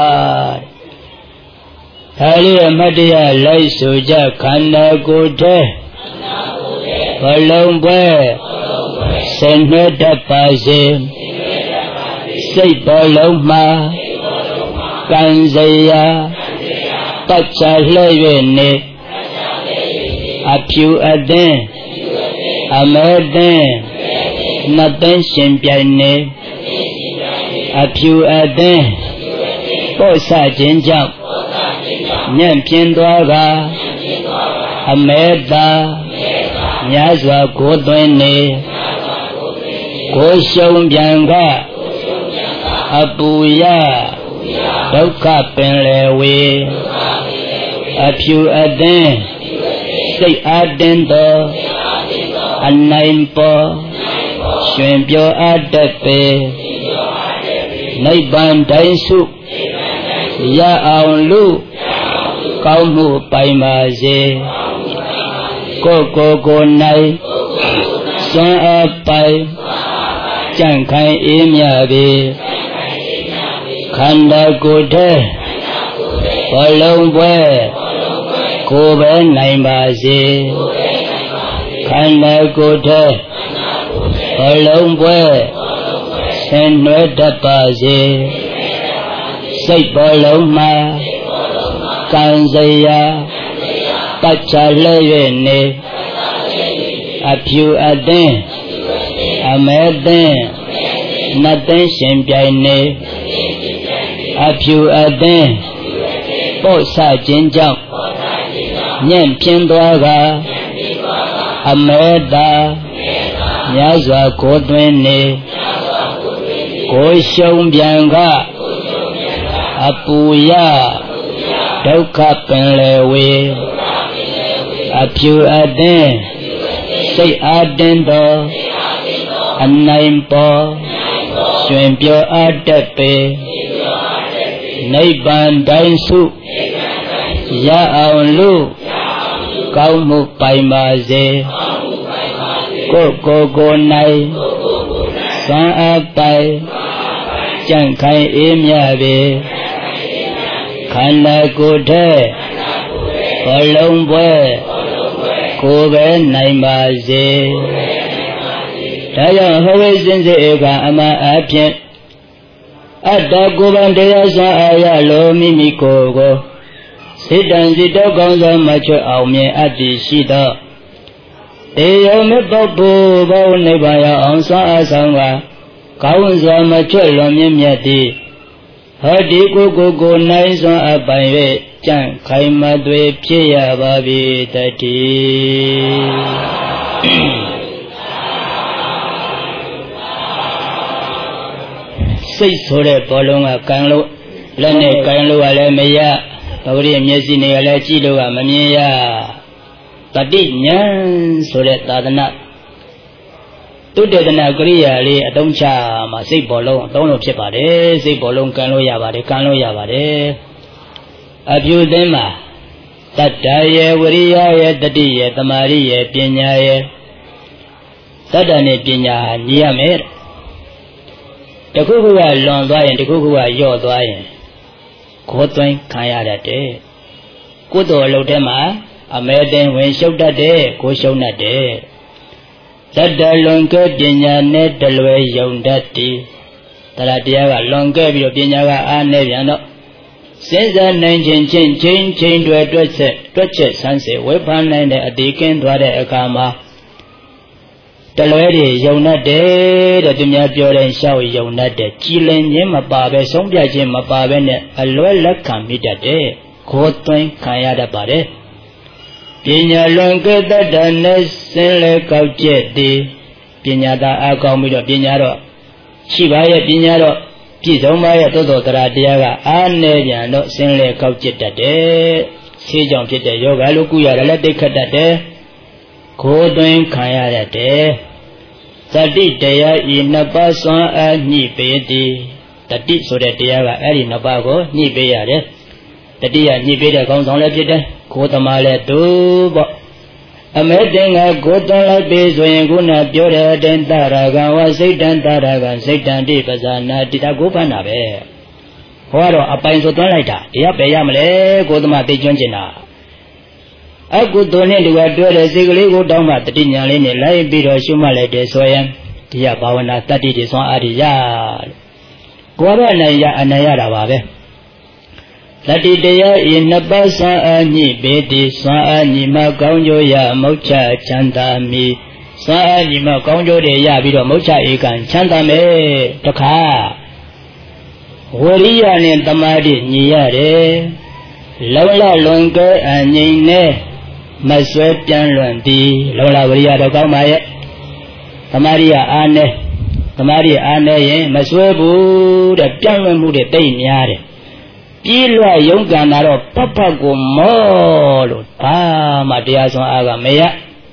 ဒါလေးအမတ်တရားလိုက်ဆိုကြခန္ဓာကိုယ်တည်းဘလုံးပွဲဆင်နွှဲတတ်ပါစေစိတ်ဘလုံးမှာကံစရာပတ်ချလှည့်၍နေအဖြူအသင်းအမဲသင်းနှစ်သိန်းရှင်ပြိုင်နေအဖြူအသင်းပို့ဆခြင်းကြောင့်ညံ့ပြင်းသွားကအမဲသာများစွာကိုသွင်းနေကိုရှုံပြန်ကအပူရဒုက္ခပင်လေဝေအဖြူအသင်းစိတ်အတင်းသောအနိုင်ပေါ်ရွှင်ပြောအပ်တဲ့ပေနိဗ္ဗာန်တိုင်းစုရအောင်လူကောင်းမှုပိုင်ပါစေကိုကိုကိုနိုင်စွမ်းအပိုင်ကြံ့ခိုင်အေးမြပြီခန္ဓာကိုယ်တည်းဘဘောလုံးပွဲကိုယ်ပဲနိုင်ပါစေခန္ဓာကိုယ်ထဲဘောလုံးပွဲဆင်နွှဲတတ်ပါစေစိတ်ဘောလုံးမှာကံစရာပတ်ချလဲ၍နေအဖြူအသင်းအမဲသင်းနတ်သိန်းရှင်ပြိုင်နေအဖြူအသင်းပို့ဆခြင်းကြောင့်ညံ့ပြင်းသွားကအမဲသာများစွာကိုယ်တွင်နေကိုယ်ရှုံးပြန်ကအပူရဒုက္ခပင်လေဝေအဖြူအသင်းစိတ်အားတင်းသောအနိုင်ပေါ်ရွှင်ပြောအားတက်ပေနိဗ္ဗာန်တိုင်းစုရအောင်လို့ကောင်းမှုပိုင်ပါစေကိုယ်ကိုယ်ကိုယ်၌သံအပိုင်ကြံ့ခိုင်အေးမြပေခန္ဓာကိုယ်ထဲဘောလုံးပွဲကိုယ်ပဲနိုင်ပါစေဒါကြောင့်ဟောဝိစင်စေကအမှန်အဖြစ်အတ္တကိုယ်ပိုင်တရားစွာအာရလိုမိမိကိုယ်ကိုစိတ္တံစိတ္တကောင်းစွာမချွတ်အောင်မြင်အပ်သည်ရှိသောတေယမေပုပ္ပုဘောနိဗ္ဗာန်ရောက်အောင်စွာအဆောင်ကကောင်းစွာမချွတ်လွန်မြင့်မြတ်သည်ဟောဒီကိုယ်ကိုယ်ကိုနိုင်စွာအပိုင်၍ကြံ့ခိုင်မသွေဖြစ်ရပါပြီတည်းစိတ်ဆိုတဲ့ဘောလုံးကကန်လို့လက်နဲ့ကန်လို့ကလည်းမရပဂရိမျက်စိနဲ့ကလည်းကြည့်လို့ကမမြင်ရတတိဉာဏ်ဆိုတဲ့သာသနာတုတ္တနာကရိယာလေးအတုံးချမှာစိတ်ဘောလုံးအသုံးလို့ဖြစ်ပါတယ်စိတ်ဘောလုံးကန်လို့ရပါတယ်ကန်လို့ရပါတယ်အပြုသင်းမှာတတ္တယေဝရိယယေတတိယေသမာရိယေပညာယေတတ္တနဲ့ပညာညီရမယ်တခုခုကလွန်သွားရင်တခုခုကညော့သွားရင်ကိုယ်သွင်းခံရတတ်တယ်ကုသိုလ်အလုပ်ထဲမှာအမဲသိန်းဝင်ရှုပ်တတ်တယ်ကိုရှုံးတတ်တယ်တတ္တလွန်ကဲပညာနဲ့တလွယ်ယုံတတ်သည်တရားတရားကလွန်ကဲပြီးတော့ပညာကအားနေပြန်တော့စဉ်းစားနိုင်ခြင်းချင်းချင်းချင်းတွေတွက်ချက်တွက်ချက်ဆန်းစစ်ဝေဖန်နိုင်တဲ့အတိကင်းသွားတဲ့အခါမှာတလွဲတွေယုံတတ်တယ်တဲ့သူများပြောတဲ့ရှောက်ယုံတတ်တယ်ကြည်လင်ခြင်းမပါပဲဆုံးဖြတ်ခြင်းမပါပဲနဲ့အလွဲလက်ခံမိတတ်တယ်ကိုယ်သွင်းခံရတတ်ပါတယ်ပညာလွန်ကဲတတ်တဲ့နဲ့စင်လေကောက်ကျက်သည်ပညာသာအကောင်းပြီးတော့ပညာတော့ရှိပါရဲ့ပညာတော့ပြည့်စုံပါရဲ့သို့တော်တရားတရားကအားနေပြန်တော့စင်လေကောက်ကျက်တတ်တယ်ဆေးကြောင့်ဖြစ်တဲ့ယောဂလို့ကုရတယ်လည်းတိတ်ခတ်တတ်တယ်ကိုယ်သွင်းခံရတတ်တယ်တတိတရားဤနှစ်ပါးစွမ်းအားညှိပေသည်တတိဆိုတဲ့တရားကအဲ့ဒီနှစ်ပါးကိုညှိပေးရတယ်တတိယညှိပေးတဲ့ကောင်းဆောင်လည်းဖြစ်တယ်ကိုယ်သမားလည်းသူပေါ့အမဲတင်ကကိုယ်သွင်းလိုက်ပြီဆိုရင်ခုနပြောတဲ့အတိုင်းတရာဂံဝစိတ်တံတရာဂံစိတ်တံတိပဇာနာတိတာကိုဖန်တာပဲဟောတော့အပိုင်ဆိုသွင်းလိုက်တာတရားပဲရမလဲကိုယ်သမားသိကျွမ်းကျင်တာအကုသိုလ်နဲ့ဒီကတွဲတဲ့စိတ်ကလေးကိုတောင်းမှတတိညာလေးနဲ့လိုက်ပြီးတော့ရှုမှတ်လိုက်တယ်ဆိုရင်ဒီကဘာဝနာတတ္တိတွေစွမ်းအားတွေရကိုယ်ပဲအနိုင်ရအနိုင်ရတာပါပဲတတိတရားဤနှစ်ပါးစွမ်းအားညှိပေသည်စွမ်းအားညှိမှကောင်းကျိုးရမုတ်ချချမ်းသာမည်စွမ်းအားညှိမှကောင်းကျိုးတွေရပြီးတော့မုတ်ချဧကံချမ်းသာမယ်တခါဝရိယနဲ့တမာတိညီရတယ်လုံလလွန်ကဲအငြိမ်နဲ့မဆွဲပြန်လွန်သည်လုံလဝရိယတော့ကောင်းပါရဲ့တမာတိကအားနဲ့တမာတိအားနဲ့ရင်မဆွဲဘူးတဲ့ပြန်လွန်မှုတွေတိတ်များတယ်ပြေးလွှတ်ယုံကံတာတော့ပပကိုမောလို့ဘာမှတရားစွမ်းအားကမရ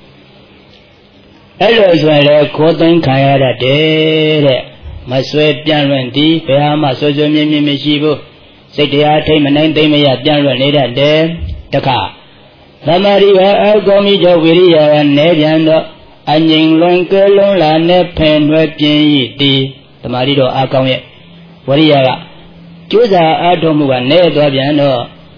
အဲ့လိုဆိုရင်လေကိုယ်သိမ်းခံရတတ်တယ်တဲ့မဆွဲပြန်လွန်သည်ဘယ်မှဆွဆွမြင်းမြင်းမရှိဘူးစိတ်တရားထိမ့်မနိုင်သိမ့်မရပြန်လွန်နေတတ်တယ်တခါသမာဓိကအကောမိကြောင့်ဝိရိယနဲ့ပြန်တော့အငြိမ်လွန်ကဲလုံးလာနဲ့ဖင်ွယ်ပြင်းဤသည်သမာဓိတော့အကောင်းရဲ့ဝိရိယကကျိုးစားအားထုတ်မှုကနဲ့သွားပြန်တော့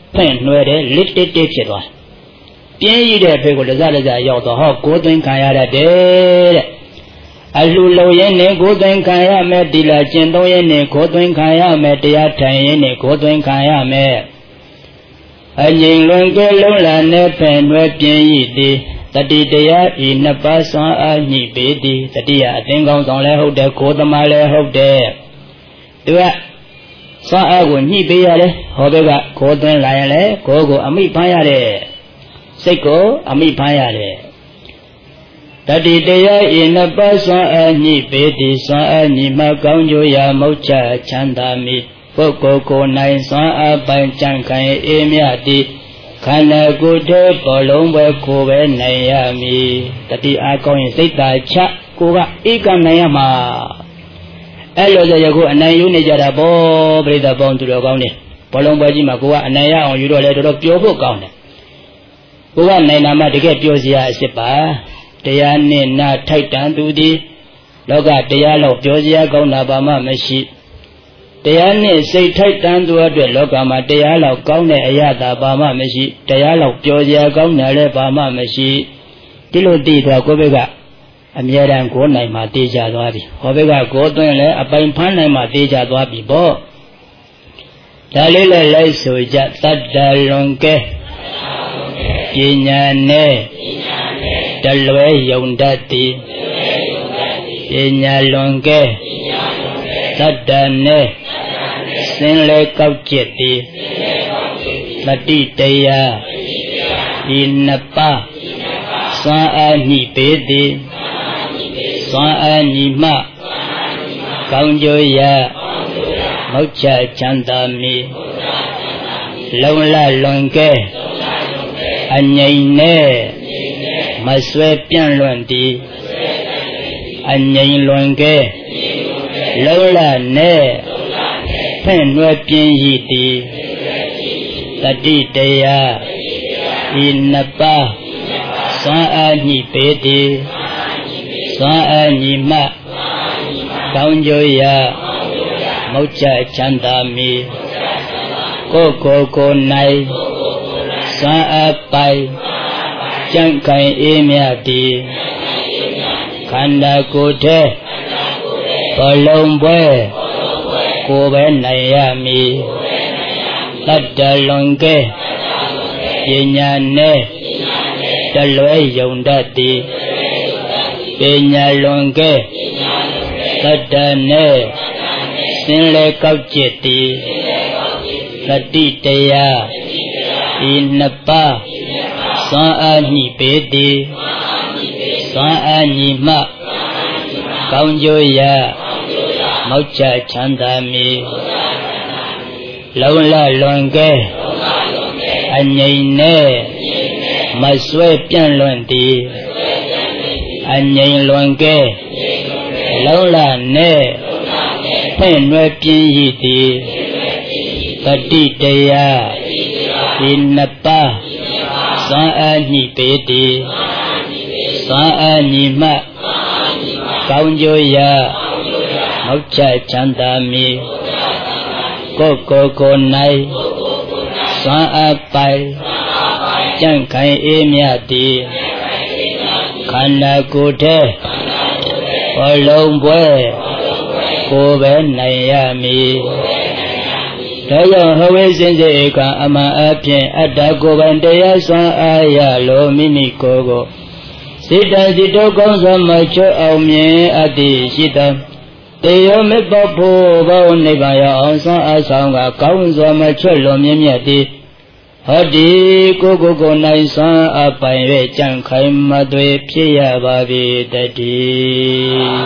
ဖွင့်နှွဲတယ်လစ်တစ်တစ်ဖြစ်သွားပြင်းရတဲ့ဖေကိုလစားလစားရောက်တော့ဟောကိုယ်သွင်းခံရတတ်တယ်တဲ့အလှလုံရင်းနဲ့ကိုယ်သွင်းခံရမယ်ဒီလာကျင့်သုံးရင်းနဲ့ကိုယ်သွင်းခံရမယ်တရားထိုင်ရင်းနဲ့ကိုယ်သွင်းခံရမယ်အငြိမ်လွန်ကဲလုံးလာနဲ့ဖက်နှွဲပြင်းရသည်တတိတရားဤနှစ်ပါးစွမ်းအားညှိပေသည်တတိယအသင်ကောင်းဆောင်လည်းဟုတ်တယ်ကိုယ်သမားလည်းဟုတ်တယ်သူကစွမ်းအားကိုညှိပေးရတယ်ဟောဘက်ကကိုယ်သွင်းလာရင်လည်းကိုယ်ကိုအမိဖမ်းရတယ်စိတ်ကိုအမိဖမ်းရတယ်တတိတရားဤနှစ်ပါးစွမ်းအားညှိပေသည်စွမ်းအားညှိမှကောင်းကျိုးရာမုတ်ချချမ်းသာမည်ပုဂ္ဂိုလ်ကိုယ်၌စွမ်းအားပိုင်ကြံ့ခိုင်အေးမြသည်ခန္ဓာကိုယ်တည်းပေါ်လုံးပဲကိုယ်ပဲနိုင်ရမည်တတိအားကောင်းရင်စိတ်သာချကိုကဧကနိုင်ရမှာအဲ့လိုဆိုရခုအနိုင်ယူနေကြတာပေါ့ပြိဿပေါင်းသူတော်ကောင်းနေဘောလုံးပွဲကြီးမှာကိုကအနိုင်ရအောင်ယူတော့လေတော်တော်ပျော်ဖို့ကောင်းတယ်ကိုကနိုင်တာမှတကယ်ပျော်စရာအစ်စ်ပါတရားနဲ့နာထိုက်တန်သူသည်လောကတရားလောက်ပျော်စရာကောင်းတာဘာမှမရှိတရားနဲ့စိတ်ထိုက်တန်သူအတွက်လောကမှာတရားလောက်ကောင်းတဲ့အရာသာဘာမှမရှိတရားလောက်ပျော်စရာကောင်းတယ်လည်းဘာမှမရှိဒီလိုတည်သွားကိုယ့်ဘက်ကအမြဲတမ်းကိုယ်နိုင်မှတေးကြသွားပြီဟောဘက်ကကိုယ်သွင်းလဲအပိုင်ဖမ်းနိုင်မှတေးကြသွားပြီပေါ့ဒါလေးလည်းလိုက်ဆိုကြသတ္တလွန်ကဲပညာနဲ့တလွဲယုံတတ်သည်ပညာလွန်ကဲသတ္တနဲ့စင်လေကောက်ကျက်သည်တတိတရားဤနှစ်ပါးစွမ်းအားညှိပေသည်စွမ်းအားညီမှကောင်းကျိုးရမုတ်ချချမ်းသာမည်လုံလလွန်ကဲအငြိမ်နဲ့မဆွဲပြန့်လွန်သည်အငြိမ်လွန်ကဲလုံလနဲ့ဖင့်နှွယ်ပြင်းရည်သည်တတိတရားဤနှစ်ပါးစွမ်းအားညှိပေသည်စွမ်းအားညီမှကောင်းကျိုးရမုတ်ချချမ်းသာမည်ကိုယ်ကိုယ်ကိုယ်၌စွမ်းအားပိုင်ကြံ့ခိုင်အေးမြသည်ခန္ဓာကိုယ်တည်းဘလုံးပွဲကိုယ်ပဲနိုင်ရမည်တတ္တလွန်ကဲပညာနဲ့တလွဲယုံတတ်သည်ပညာလွန်ကဲသတ္တနဲ့စင်လေကောက်ကျက်သည်တတိတရားဤနှစ်ပါးစွမ်းအားညှိပေသည်စွမ်းအားညီမှကောင်းကျိုးရမုတ်ချချမ်းသာမည်လုံလလွန်ကဲအငြိမ်နဲ့မဆွဲပြန့်လွန်သည်အငြိမ်လွန်ကဲလုံလနဲ့ဖင့်နှွယ်ပြင်းရည်သည်တတိတရားဒီနှစ်ပါးစွမ်းအားညှိပေသည်စွမ်းအားညီမှကောင်းကျိုးရမုတ်ချချမ်းသာမည်ကိုယ်ကိုယ်ကိုယ်၌စွမ်းအားပိုင်ကြံ့ခိုင်အေးမြသည်ခန္ဓာကိုယ်တည်းဘလုံးပွဲကိုယ်ပဲနိုင်ရမည်ဒါကြောင့်ဟဝေစင်စေကအမှန်အဖြစ်အတ္တကိုယ်ပိုင်တရားစွမ်းအားရလို့မိမိကိုယ်ကိုစိတ္တစိတ္တကောင်းစွာမချွတ်အောင်မြင်အပ်သည်ရှိသောတေယောမေပဖို့ဘောနိဗ္ဗာန်ရောက်အောင်စွမ်းအားဆောင်ကကောင်းစွာမချွတ်လွန်မြင့်မြတ်သည်ဟောဒီကိုကိုကိုနိုင်စွမ်းအပိုင်ရဲ့ကြံ့ခိုင်မသွေဖြစ်ရပါပြီတည်း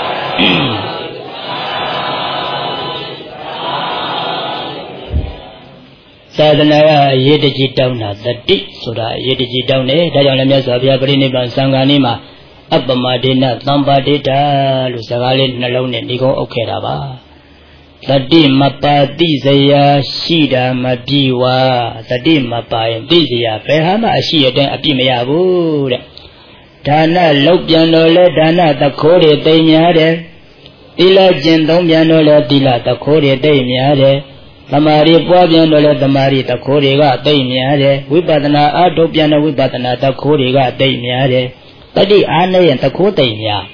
သာသနာကအရေးတကြီးတောင်းတာတတိဆိုတာအရေးတကြီးတောင်းတယ်ဒါကြောင့်လည်းမြတ်စွာဘုရားပြိဋိဘံသံဃာနည်းမှာအပ္ပမဒေနသံပါတိတာလို့စကားလေးနှလုံးနဲ့ဒီကုန်းအုပ်ခဲ့တာပါတတိမပါတိစရာရှိတာမပြည့်ဝတတိမပါရင်သိစရာဘယ်ဟာမှအရှိအတိုင်းအပြည့်မရဘူးတဲ့ဒါနလောက်ပြန်တော့လဲဒါနသခိုးတွေတိမ်များတယ်သီလကျင့်သုံးပြန်တော့လဲသီလသခိုးတွေတိမ်များတယ် Tamari Puabian Dola Tamari Takoriga, Damiade, Wipatana, Adopiana Wipatana, Takoriga, Damiade, Tadi Ane and Takotania.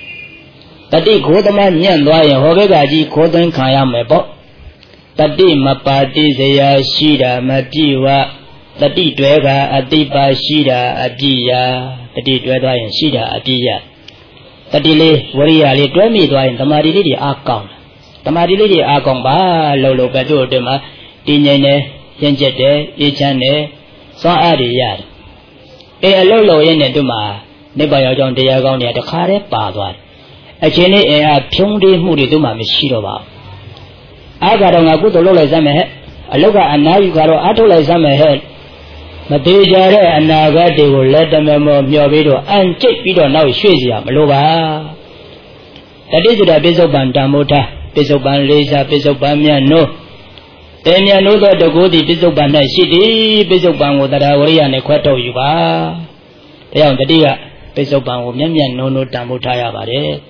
Tadi Kodaman Yan Dway, Hovegaji, Kodan Kayamebo, Tadi Mapati Zaya Shida, Matiwa, Tadi Dwega, Adiba Shida, Adia, Tadi Dwega and Shida, Adia. Tadile, Waria, Dwemi Dway, Tamari Lady Akon. Tamari Lady Akon Ba, Lolo Badu Dema, Dinene, Yenjete, Ichane, Sa Adia. A Lolo Yen Duma, Nebayon de Yagonia, the Kare Padwa. A Jenny a Pundi Mudiduma Mishirova. I got on a good Lola Zame, a loga and now you got Atola Zame head. Madeja and Naga, they will let them memo your video and check video now, Shizia, Malova. That is the Bizoban Damota. Bizoban Lisa, Bizoban no. Then you know that the good Bizoban City, Bizoban with the Away and Equator Yuba. They are the dear Bizoban with Yamian no no Damotaya about it.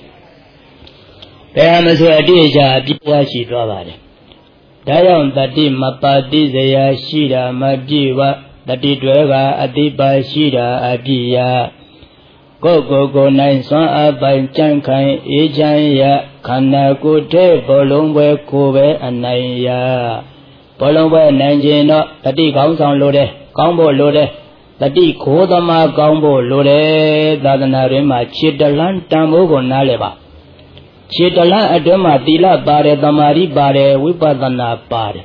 They are a deja, Biashi Dravare. Dayan Tati Mapati Zaya Shida Majiva, Tati Dweva, Adiba Shida, Adia. Go go go nine son up by Jankai, Ejaya, Kanakute, Bolomwe, Kobe, and Naya. Bolomwe, Nanjino, Tati Gongsan Lode, Gombo Lode, Tati Kodama Gombo Lode, Dadanarima, Chidalan, Tamogo Naleva. Chitalan Adama Dila Bare, Damari Bare, Wipadana Bare.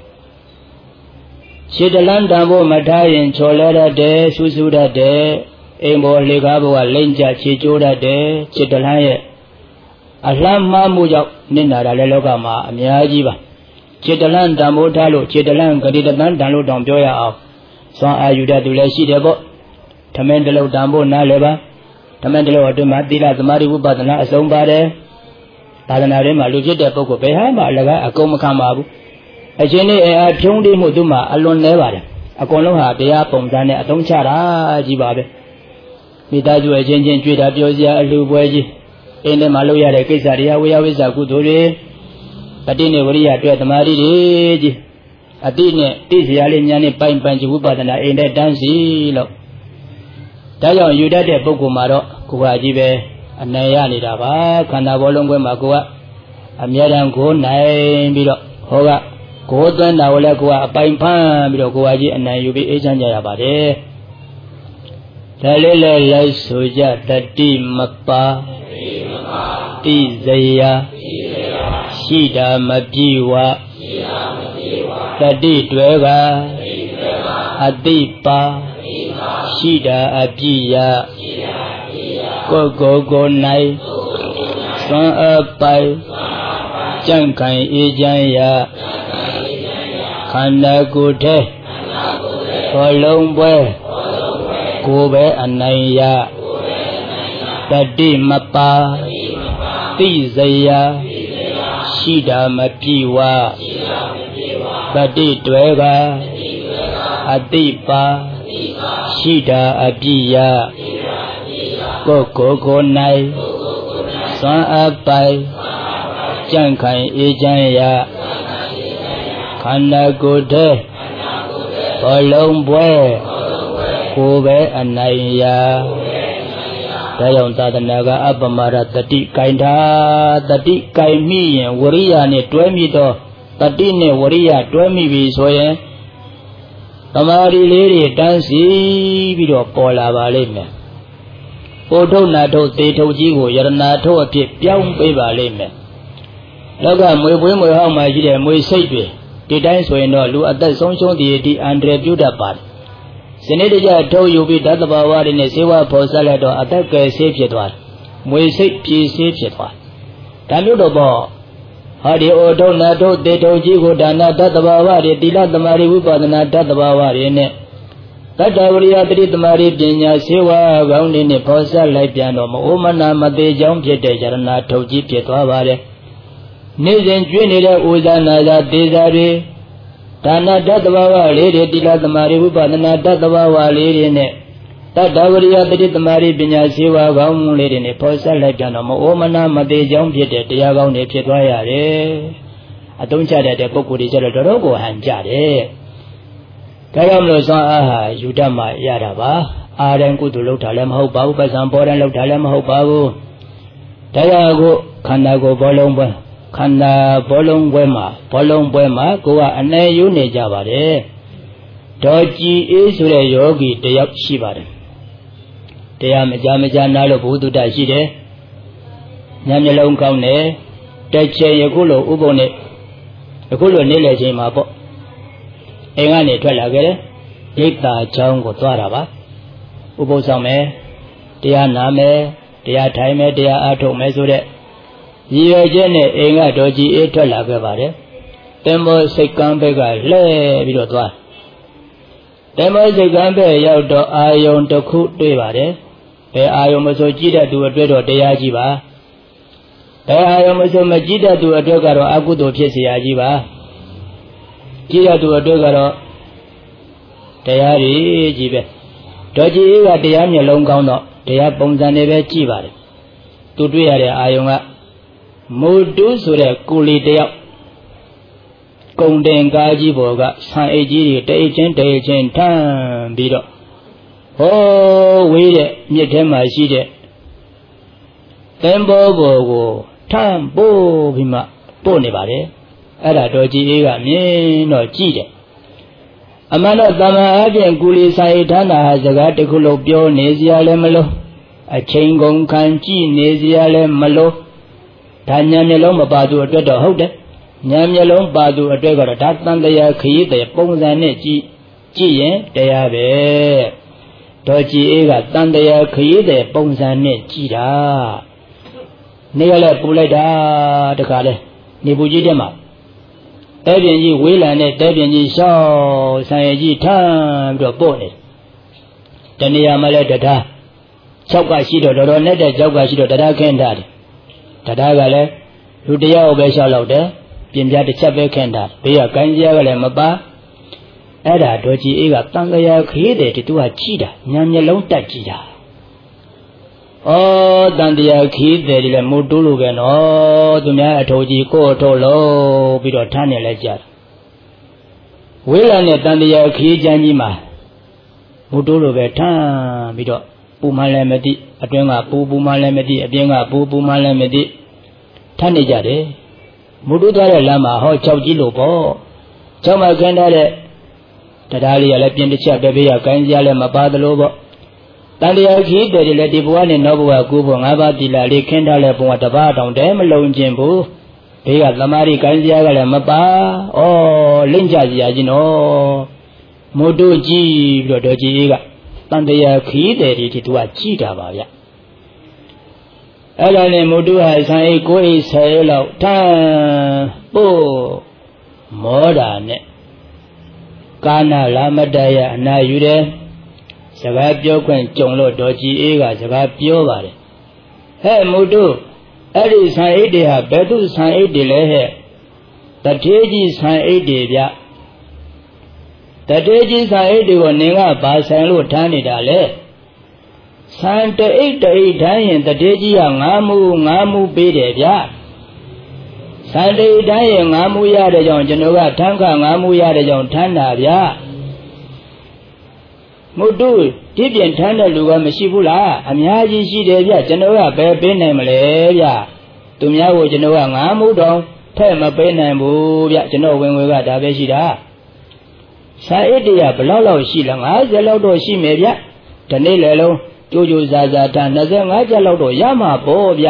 Chitalan Dambo Matayan, Cholera de, Susuda de. Emo Legabo, Lenja, Chijoda de, Chitalaye. Aslama Muja, Nina, Lelogama, Miajiva. Chitalan Damotalo, Chitalan, Gadidan, Dalo, Domboya of. So are you that to Leshi Debo? Tamendalo Dambo Naleva, Tamendalo Dumatila, the Maribu Badana, Sombare, Padanarema, Lugita Poco Behama, Lega, Akoma Kamabu. A Jenny a Pundi Muduma, alone never. A Konoha, the Apom, Dane, Atomchara, Jibabe. Midaju a changing trade at Yosia, Lubuji, in the Maloya, the Kisaria, we always are good ore. Adine Varia to the Mari, Adine, this Yalian Pine Panji Wubadana in that dancing. Tayon, you did a Bokumaro, Kuajibe, and Nayani Dava, Kanavolongo Magua, Amiadan Go, Nine Bido, Hoga, Godan, Awalakua, Pine Pan, Bido Kuaji, and Nayubi Agent Yabade. Talele lai soja tati mapa ti zaya shida majiwa tati dwega adipa shida abiya go go go nai son apai jankai ejaya khanda kuthe kolongwe Kobe Anaya Tadi Mapa Tizaya Shida Mapiwa Tadi Dwega Adipa Shida Abiya Koko Konai San Apai Jankai Ejaya Khanda Kuthe Kolongwe Kobe Anaya Dayon Tadanaga Abamara Tati Kainda Tati Kaimi and Waria ne Twemido Tatine Waria Twemi Visoye Tamari Lady Dancy Video Pola Valeme Odo Nato Teto Jigo Yaranato a tip Young Babaleme Laga Mubu how much they may say the dance way no look at that song the Andre Buda part. Senator told you be that about in a Sewa Posalado attack a safe yet one. We say peace safe yet one. Tamudo Hadi Odo Nato, they told you Dana Tatabavari, Dila the Mari Wupadana Tatabavari in it. That I will treat the Mari Dinya Sewa round in a posal like piano, Omana Made Jam Pietana Toji Pietavare. Nizan Junida Uzana Desare. Tana Tatabawa lady Dila the Mari Wupadana Tatabawa lady in it. That Davaria did the Mari Binya Sewa round lady in a posal like piano, Omana Made Jam Piet, the Yagon Pietavare. အသုံးချတဲ့ပုဂ္ဂိုလ်တွေကျတော့တော်တော်ကိုဟန်ကြတယ်ဒါကြောင့်မလို့စွမ်းအားဟာယူတတ်မှရတာပါအားတိုင်းကုသိုလ်လုပ်တာလည်းမဟုတ်ပါဘူးပတ်စံပေါ်တိုင်းလုပ်တာလည်းမဟုတ်ပါဘူးဒါကြောင့်ကိုခန္ဓာကိုယ်ဘောလုံးပွဲခန္ဓာဘောလုံးပွဲမှာဘောလုံးပွဲမှာကိုယ်ကအနိုင်ယူနေကြပါတယ်ဒေါ်ကြည်အေးဆိုတဲ့ယောဂီတယောက်ရှိပါတယ်တရားမကြမကြနာလို့ဘုဒ္ဓတရှိတယ်ညမျက်လုံးကောင်းတယ်တစ်ချိန်ယခုလိုဥပုံနဲ့ယခုလိုနေ့လည်ချိန်မှာပေါ့အိမ်ကနေထွက်လာခဲ့တယ်ရိတ်တာချောင်းကိုသွားတာပါဥပုသ်ဆောင်မယ်တရားနာမယ်တရားထိုင်မယ်တရားအားထုတ်မယ်ဆိုတဲ့ရည်ရွယ်ချက်နဲ့အိမ်ကတော်ကြီးအေးထွက်လာခဲ့ပါတယ်တင်မောစိတ်ကမ်းဘက်ကလှည့်ပြီးတော့သွားတင်မောစိတ်ကမ်းဘက်ရောက်တော့အာယုံတစ်ခုတွေ့ပါတယ်ဘယ်အာယုံမဆိုကြည့်တဲ့သူအတွက်တော့တရားကြီးပါဘယ်အာယုံမဆိုမကြည့်တဲ့သူအတွက်ကတော့အကုသိုလ်ဖြစ်เสียကြီးပါကြည့်တဲ့သူအတွက်ကတော့တရားကြီးကြီးပဲတော်ကြီးကတရားမျက်လုံးကောင်းတော့တရားပုံစံတွေပဲကြည့်ပါတယ်သူတွေ့ရတဲ့အာယုံကမုတုဆိုတဲ့ကိုလီတယောက်ကုံတင်ကားကြီးပေါ်ကဆံအိတ်ကြီးတွေတအိတ်ချင်းတအိတ်ချင်းထမ်းပြီးတော့ဟောဝေးတဲ့မြစ်ထဲမှာရှိတဲ့သင်္ဘောပေါ်ကိုထမ်းပို့ပြီးမှပို့နေပါတယ်အဲ့ဒါတော်ကြီးအေးကမြင်တော့ကြည့်တယ်အမှန်တော့သမ္မာအပြင်ကုလီဆိုင်ဌာနဟာစကားတစ်ခုလုံးပြောနေစရာလည်းမလိုအချိန်ကုန်ခံကြည့်နေစရာလည်းမလိုဒါညာမျက်လုံးမပါသူအတွက်တော့ဟုတ်တယ်ညာမျက်လုံးပါသူအတွက်ကတော့ဒါတန်တရားခရီးတဲ့ပုံစံနဲ့ကြည့်ကြည့်ရင်တရားပဲတော်ကြည်အေးကတန်တရားခရီးတဲ့ပုံစံနဲ့ကြည့်တာနေရလဲပူလိုက်တာတခါလဲနေပူကြီးတဲ့မှာတဲပြင်ကြီးဝေးလံနဲ့တဲပြင်ကြီးရှောင်းဆံရည်ကြီးထမ်းပြီးတော့ပို့နေတနေရာမှာလဲတရား၆ကရှိတော့တော်တော်နဲ့တဲ့ကြောက်ကရှိတော့တရားခင်းထားတယ်တရားကလည်းလူတယောက်ပဲရှောက်လောက်တယ်ပြင်ပြတစ်ချက်ပဲခင်းထားဘေးကကိုင်းစရာကလည်းမပါအဲ့ဒါဒေါ်ကြီးအေးကတန်ကြရာခရီးတယ်တူကကြည့်တာညာမျက်လုံးတက်ကြည့်တာဩတန်တရားခရီးတယ်ဒီလည်းမို့တိုးလို့ပဲနော်သူများအထော်ကြီးကိုယ်အထော်လို့ပြီးတော့ထမ်းနေလဲကြတယ်ဝေးလာနဲ့တန်တရားခရီးချမ်းကြီးမှာမို့တိုးလို့ပဲထမ်းပြီးတော့ပူမှန်းလည်းမသိအတွင်းကပူပူမှန်းလည်းမသိအပြင်ကပူပူမှန်းလည်းမသိထမ်းနေကြတယ်မို့တိုးသွားတဲ့လမ်းမှာဟော၆ကြီးလို့ပေါ့၆မှာခင်းထားတဲ့တရားလေးကလည်းပြင်တစ်ချက်ပဲဘေးကကိုင်းစရာလည်းမပါသလိုပေါ့တန်တရားကြီးတယ်လည်းဒီဘဝနဲ့နောက်ဘဝကိုဘုံ၅ပါးတိလာလေးခင်းထားတဲ့ဘုံကတပါးတောင်တည်းမလုံးကျင်ဘူးဘေးကသမားကြီးကိုင်းစရာကလည်းမပါဩလိမ့်ကြစရာကြီးနော်မို့တို့ကြည့်ပြီးတော့တော်ကြီးကတန်တရားခီးတယ်ဒီသူကကြည့်တာပါဗျအဲ့ဒါနဲ့မို့တို့ဟာဆံအိတ်ကိုအိတ်ဆယ်လောက်ထမ်းပို့မောတာနဲ့ကာနာလာမတရအနာယူတယ်စကားပြောခွင့်ကြုံလို့တော်ကြီးအေးကစကားပြောပါတယ်ဟဲ့မို့တို့အဲ့ဒီဆံအိတ်တွေဟာဘယ်သူဆံအိတ်တွေလဲဟဲ့တထေးကြီးဆံအိတ်တွေဗျတထေးကြီးဆံအိတ်တွေကိုနင်ကဘာဆိုင်လို့ထမ်းနေတာလဲဆံတအိတ်တအိတ်ထမ်းရင်တထေးကြီးကငါးမှုငါးမှုပေးတယ်ဗျဆံတအိတ်ထမ်းရင်ငါးမှုရတဲ့ကြောင့်ကျွန်တော်ကထမ်းခငါးမှုရတဲ့ကြောင့်ထမ်းတာဗျမုတ်တုဒီပြင်ထမ်းတဲ့လူကမရှိဘူးလားအများကြီးရှိတယ်ဗျကျွန်တော်ကဘယ်ပေးနိုင်မလဲဗျသူများကိုကျွန်တော်ကငါးမှုတောင်ထည့်မပေးနိုင်ဘူးဗျကျွန်တော်ဝင်ဝေကဒါပဲရှိတာဆာအိတ်တရားဘလောက်လောက်ရှိလဲငါးဆယ်လောက်တော့ရှိမယ်ဗျဒီနေ့လေလုံးကြိုးကြိုးစားစားထား၂၅ကျပ်လောက်တော့ရမှာပေါ့ဗျ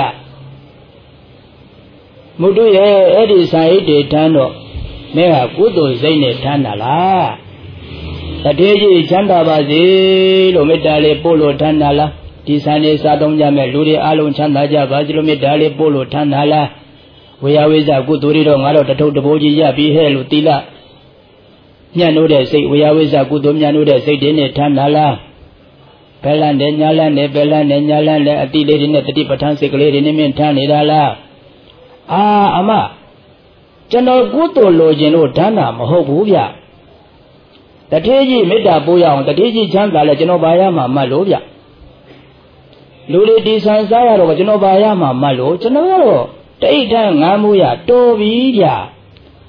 မုတ်တုရဲ့အဲ့ဒီဆာအိတ်တွေထမ်းတော့မင်းကကုသိုလ်စိတ်နဲ့ထမ်းတာလားတထေးကြီးချမ်းသာပါစေလို့မေတ္တာလေးပို့လို့ထမ်းတာလားဒီဆံလေးစားသုံးကြမဲ့လူတွေအလုံးချမ်းသာကြပါစေလို့မေတ္တာလေးပို့လို့ထမ်းတာလားဝေယဝိဇကုသိုလ်တွေတော့ငါတို့တထုပ်တဘိုးကြီးရပြီးဟဲ့လို့သီလညံ့လို့တဲ့စိတ်ဝေယဝိဇကုသိုလ်ညံ့လို့တဲ့စိတ်တွေနဲ့ထမ်းတာလားဘယ်လန်းနဲ့ညာလန်းနဲ့ဘယ်လန်းနဲ့ညာလန်းနဲ့အတိလေးတွေနဲ့တတိပဋ္ဌာန်းစိတ်ကလေးတွေနဲ့မင်းထမ်းနေတာလားအာအမကျွန်တော်ကုသိုလ်လိုချင်လို့ထမ်းတာမဟုတ်ဘူးဗျတထေးကြီးမေတ္တာပို့ရအောင်တထေးကြီးချမ်းသာလဲကျွန်တော်ဘာရမှာမှတ်လို့ဗျလူတွေဒီဆန်စားရတော့ကျွန်တော်ဘာရမှာမှတ်လို့ကျွန်တော်ကတော့တိတ်တန်းငါးမှုရတော်ပြီဗျ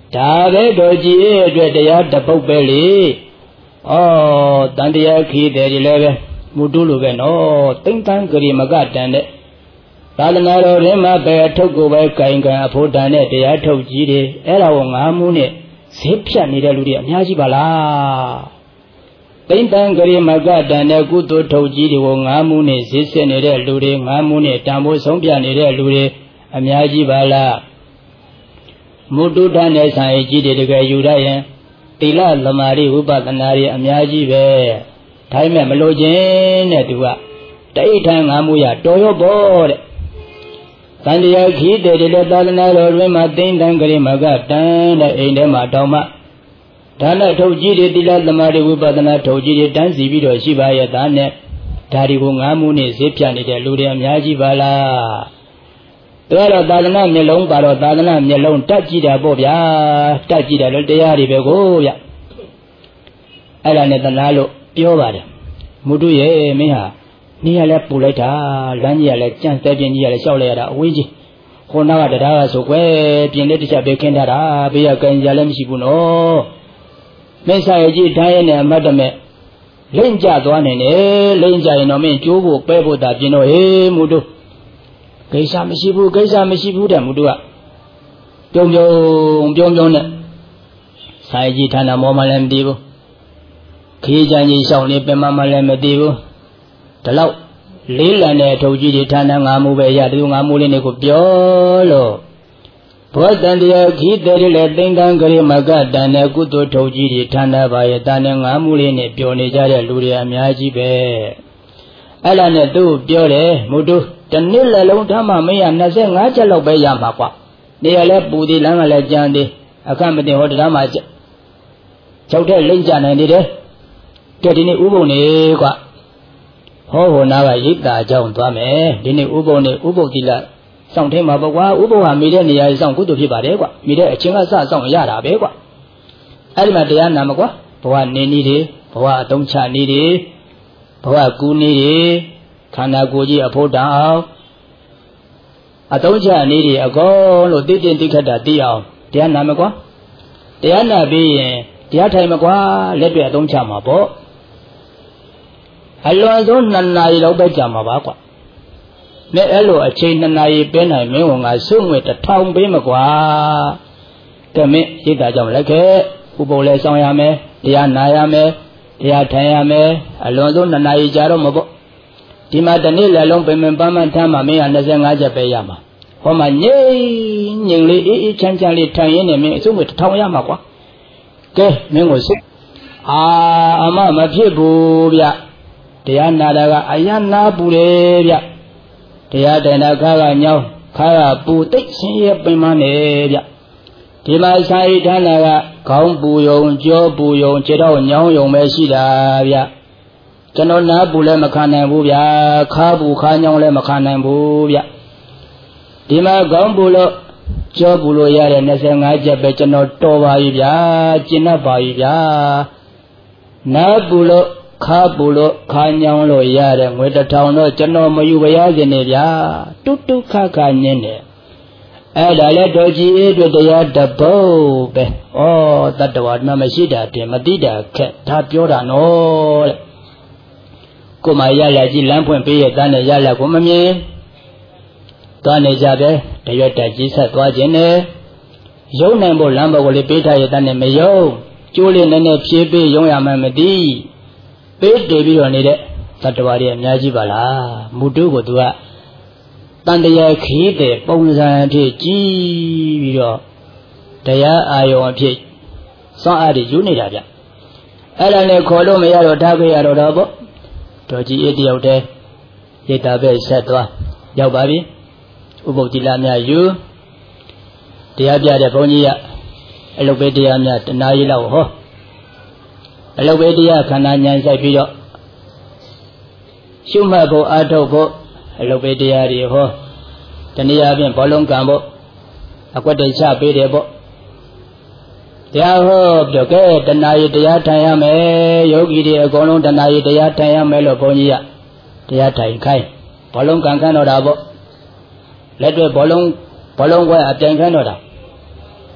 ဒါပဲတော်ကြီးရဲ့အတွက်တရားတပုတ်ပဲလေဩတန်တရားခီးတယ်ဒီလည်းပဲမူတုလိုပဲနော်တိမ့်တန်းကြရီမကတန်တဲ့သာသနာတော်ရင်းမှာပဲအထုပ်ကိုပဲကင်ကံအဖို့တန်တဲ့တရားထုတ်ကြီးတွေအဲ့ဒါကိုငါးမှုနဲ့ဈေးဖြတ်နေတဲ့လူတွေအများကြီးပါလားတိမ့်တန်းကြရီမကတန်တဲ့ကုသိုလ်ထုတ်ကြီးတွေကိုငါးမှုနဲ့ဈေးဆက်နေတဲ့လူတွေငါးမှုနဲ့တန်ဖိုးဆုံးပြနေတဲ့လူတွေအများကြီးပါလားမုတုဒ္ဒနဲ့ဆိုင်ကြီးတွေတကယ်ယူရရင်သီလသမာဓိဝိပဿနာတွေအများကြီးပဲဒါပေမဲ့မလို့ခြင်းတဲ့သူကတိဋ္ဌံငါးမှုရတော်ရောပေါ့တဲ့တန်တရားခီးတဲ့ဒီလိုသာသနာတော်တွင်မှာသိမ့်တန်ကြရိမကတန်တဲ့အိမ်ထဲမှာတောင်းမှဒါနထုတ်ကြီးတွေသီလသမာဓိဝိပဿနာထုတ်ကြီးတွေတန်းစီပြီးတော့ရှိပါရဲ့သားနဲ့ဒါတွေကိုငါးမှုနဲ့ဈေးပြနေတဲ့လူတွေအများကြီးပါလားတော်တော့သာသနာမျက်လုံးပါတော့သာသနာမျက်လုံးတက်ကြည့်တာပေါ့ဗျာတက်ကြည့်တယ်လို့တရားတွေပဲကိုဗျအဲ့ဒါနဲ့တနာလို့ပြောပါတယ်မုတုရဲ့မင်းဟာနေရလဲပူလိုက်တာလမ်းကြီးကလည်းကြန့်တဲ့ပြင်းကြီးကလည်းလျှောက်လိုက်ရတာအဝေးကြီးဟိုနောက်ကတရားကဆိုကွယ်ပြင်းလေးတစ်ချက်ပဲခင်းထားတာဘေးကကန်ကြလည်းမရှိဘူးနော်မင်းဆိုင်ကြီးထားရနဲ့အမတ်တမဲ့လိမ့်ကြသွားနေတယ်လိမ့်ကြရင်တော့မင်းကျိုးဖို့ပဲဖို့တာပြင်းတော့ဟေးမုတုကိစ္စမရှိဘူးကိစ္စမရှိဘူးတဲ့မုတုကပြုံပြုံပြုံပြုံနဲ့ဆိုင်ကြီးဌာနမောမှလည်းမသိဘူးခေးချမ်းကြီးရှောင်းနေပင်မမှလည်းမသိဘူးဒီလောက်လေးလံတဲ့ထုတ်ကြီးတွေဌာနငါမှုပဲရဒီငါမှုလေးတွေကိုပြောလို့ဘောတန်တရားခီးတဲ့လေသိမ့်တန်းကြရိမကတန်တဲ့ကုသိုလ်ထုတ်ကြီးတွေဌာနပါရဲ့တန်တဲ့ငါမှုလေးနဲ့ပြောနေကြတဲ့လူတွေအများကြီးပဲအဲ့ဒါနဲ့သူ့ပြောတယ်မုတုတနေ့လည်းလုံးထားမှမင်းရနှစ်ဆ၅ချက်လောက်ပဲရမှာကွာနေရာလဲပူသေးလမ်းကလည်းကြမ်းသေးအခက်မတင်ဟောတရားမှချုပ်တဲ့လိမ့်ကြနိုင်နေတယ်ကဲဒီနေ့ဥပုံနေကွာဟောဟိုနာကရိတ်တာအကြောင်းသွားမယ်ဒီနေ့ဥပုံနေဥပုပ်တိလစောင့်ထင်းမှာပေါ့ကွာဥပုပ်ဟာမိတဲ့နေရာစောင့်ကုသိုလ်ဖြစ်ပါတယ်ကွာမိတဲ့အချင်းကစစောင့်ရတာပဲကွာအဲ့ဒီမှာတရားနာမကွာဘဝနေနည်းတွေဘဝအသုံးချနည်းတွေဘဝကူနည်းတွေခန္ဓာကိုယ်ကြီးအဖို့တောင်အသုံးချနည်းတွေအကုန်လို့သိတင်သိခတ်တာသိအောင်တရားနာမကွာတရားနာပြီးရင်တရားထိုင်မကွာလက်တွေ့အသုံးချမှာပေါ့အလွန်ဆုံးနှစ်နာရီလောက်ပဲကြာမှာပါကွာမဲအဲ့လိုအချိန်နှစ်နာရီပဲနိုင်မင်းကငါစုငွေတစ်ထောင်ပေးမကွာကဲမင်းရိတ်တာကြောင့်လက်ခဲ့ဥပုပ်လဲဆောင်ရမယ်တရားနာရမယ်တရားထိုင်ရမယ်အလွန်ဆုံးနှစ်နာရီကြာတော့မပေါ့ဒီမှာတနေ့လည်းလုံးပင်ပင်ပန်းပန်းထမ်းမှမင်းက၂၅ချက်ပဲရမှာဟောမှာငြိမ့်ငြိမ့်လေးအေးအေးချမ်းချမ်းလေးထိုင်ရင်းနဲ့မင်းအစုံတစ်ထောင်ရမှာကွာကဲမင်းကိုစိတ်အာအမမဖြစ်ဘူးဗျတရားနာတာကအယနာပူတယ်ဗျတရားတိုင်တာခါကညောင်းခါကပူတိတ်ဆင်းရဲပင်မနေဗျဒီမှာစာရိဌာနကခေါင်းပူယုံကြောပူယုံခြေတော့ညောင်းယုံပဲရှိတာဗျကျွန်တော်နားပူလည်းမခံနိုင်ဘူးဗျခါပူခါညောင်းလည်းမခံနိုင်ဘူးဗျဒီမှာခေါင်းပူလို့ကြောပူလို့ရတဲ့၂၅ချက်ပဲကျွန်တော်တော်ပါပြီဗျာကျင့်တတ်ပါပြီဗျာနားပူလို့ခါပူလို့ခါညောင်းလို့ရတဲ့ငွေတစ်ထောင်တော့ကျွန်တော်မယူပါရစေနဲ့ဗျာတုတ်တုတ်ခါခါညင်းတယ်အဲ့ဒါလည်းတော်ကြီးအေးတို့တရားတပုတ်ပဲဩတတ္တဝါမှမရှိတာတင်မသိတာခက်ဒါပြောတာနော်တဲ့ကိုမရရကြီးလမ်းဖွင့်ပေးရတဲ့နဲ့ရရကိုမမြင်သွားနေကြပဲတရွတ်တက်ကြီးဆက်သွားခြင်းနဲ့ရုံနိုင်ဖို့လမ်းပေါ်ကိုလေးပေးထားရတဲ့နဲ့မယုံကျိုးလေးနည်းနည်းဖြည်းပေးရုံရမှမသိပေးတည်ပြီးတော့နေတဲ့တတ္တဝါတွေအများကြီးပါလားမုတုကိုသူကတန်တရားခီးတဲ့ပုံစံအဖြစ်ကြည်ပြီးတော့တရားအာယုံအဖြစ်စောင့်အားတွေယူနေတာဗျအဲ့ဒါနဲ့ခေါ်လို့မရတော့ထားခဲ့ရတော့တော့ပေါ့တော်ကြီးအေးတယောက်တည်းရိတ်တာပဲဆက်သွားရောက်ပါပြီဥပုပ်တိလများယူတရားပြတဲ့ဘုန်းကြီးကအလုတ်ပဲတရားများတနားရီလောက်ဟောအလုတ်ပဲတရားခန္ဓာဉာဏ်ဆိုင်ပြီးတော့ရှုမှတ်ဖို့အားထုတ်ဖို့အလုတ်ပဲတရားတွေဟောတနည်းအားဖြင့်ဘောလုံးကံဖို့အကွက်တိတ်ချပေးတယ်ပေါ့တရားဟောပြောကဲတဏှာရီတရားထိုင်ရမယ်ယောဂီတွေအကုန်လုံးတဏှာရီတရားထိုင်ရမယ်လို့ဘုန်းကြီးကတရားထိုင်ခိုင်းဘောလုံးကံခန်းတော့တာပေါ့လက်တွေ့ဘောလုံးဘောလုံးကွဲအပြိုင်ခန်းတော့တာ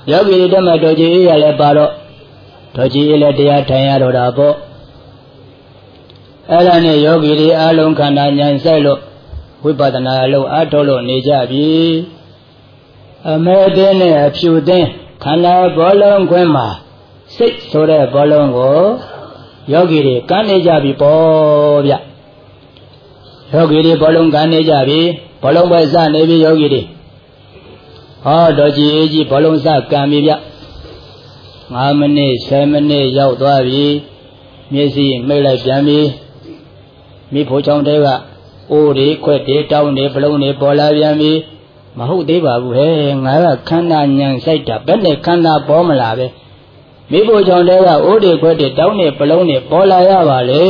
ယောဂီတွေမှာတော်ကြည်အေးရလဲပါတော့တော်ကြည်အေးလဲတရားထိုင်ရတော့တာပေါ့အဲ့ဒါနဲ့ယောဂီတွေအလုံးခန္ဓာဉာဏ်ဆိုင်လို့ဝိပဿနာအလုံးအားထုတ်လို့နေကြပြီအမဲသိနဲ့အဖြူသိခန္ဓာဘောလုံးခွင်းမှာစိတ်ဆိုတဲ့ဘောလုံးကိုယောဂီတွေကမ်းနေကြပြီပေါ့ဗျယောဂီတွေဘောလုံးကမ်းနေကြပြီဘောလုံးပဲစနေပြီယောဂီတွေဟောတော်ကြည်အေးကြီးဘောလုံးစကံပြီဗျငါးမိနစ်ဆယ်မိနစ်ရောက်သွားပြီမျက်စိမိတ်လိုက်ပြန်ပြီမိဖို့ချောင်းတဲကအိုးတွေခွက်တွေတောင်းတွေဘလုံးတွေပေါ်လာပြန်ပြီမဟုတ်သေးပါဘူးဟဲ့ငါကခန္ဓာဉာဏ်စိုက်တာဘယ်နဲ့ခန္ဓာပေါ်မလာပဲမိဖို့ချောင်းတဲကအိုးတွေခွက်တွေတောင်းတွေဘလုံးတွေပေါ်လာရပါလေ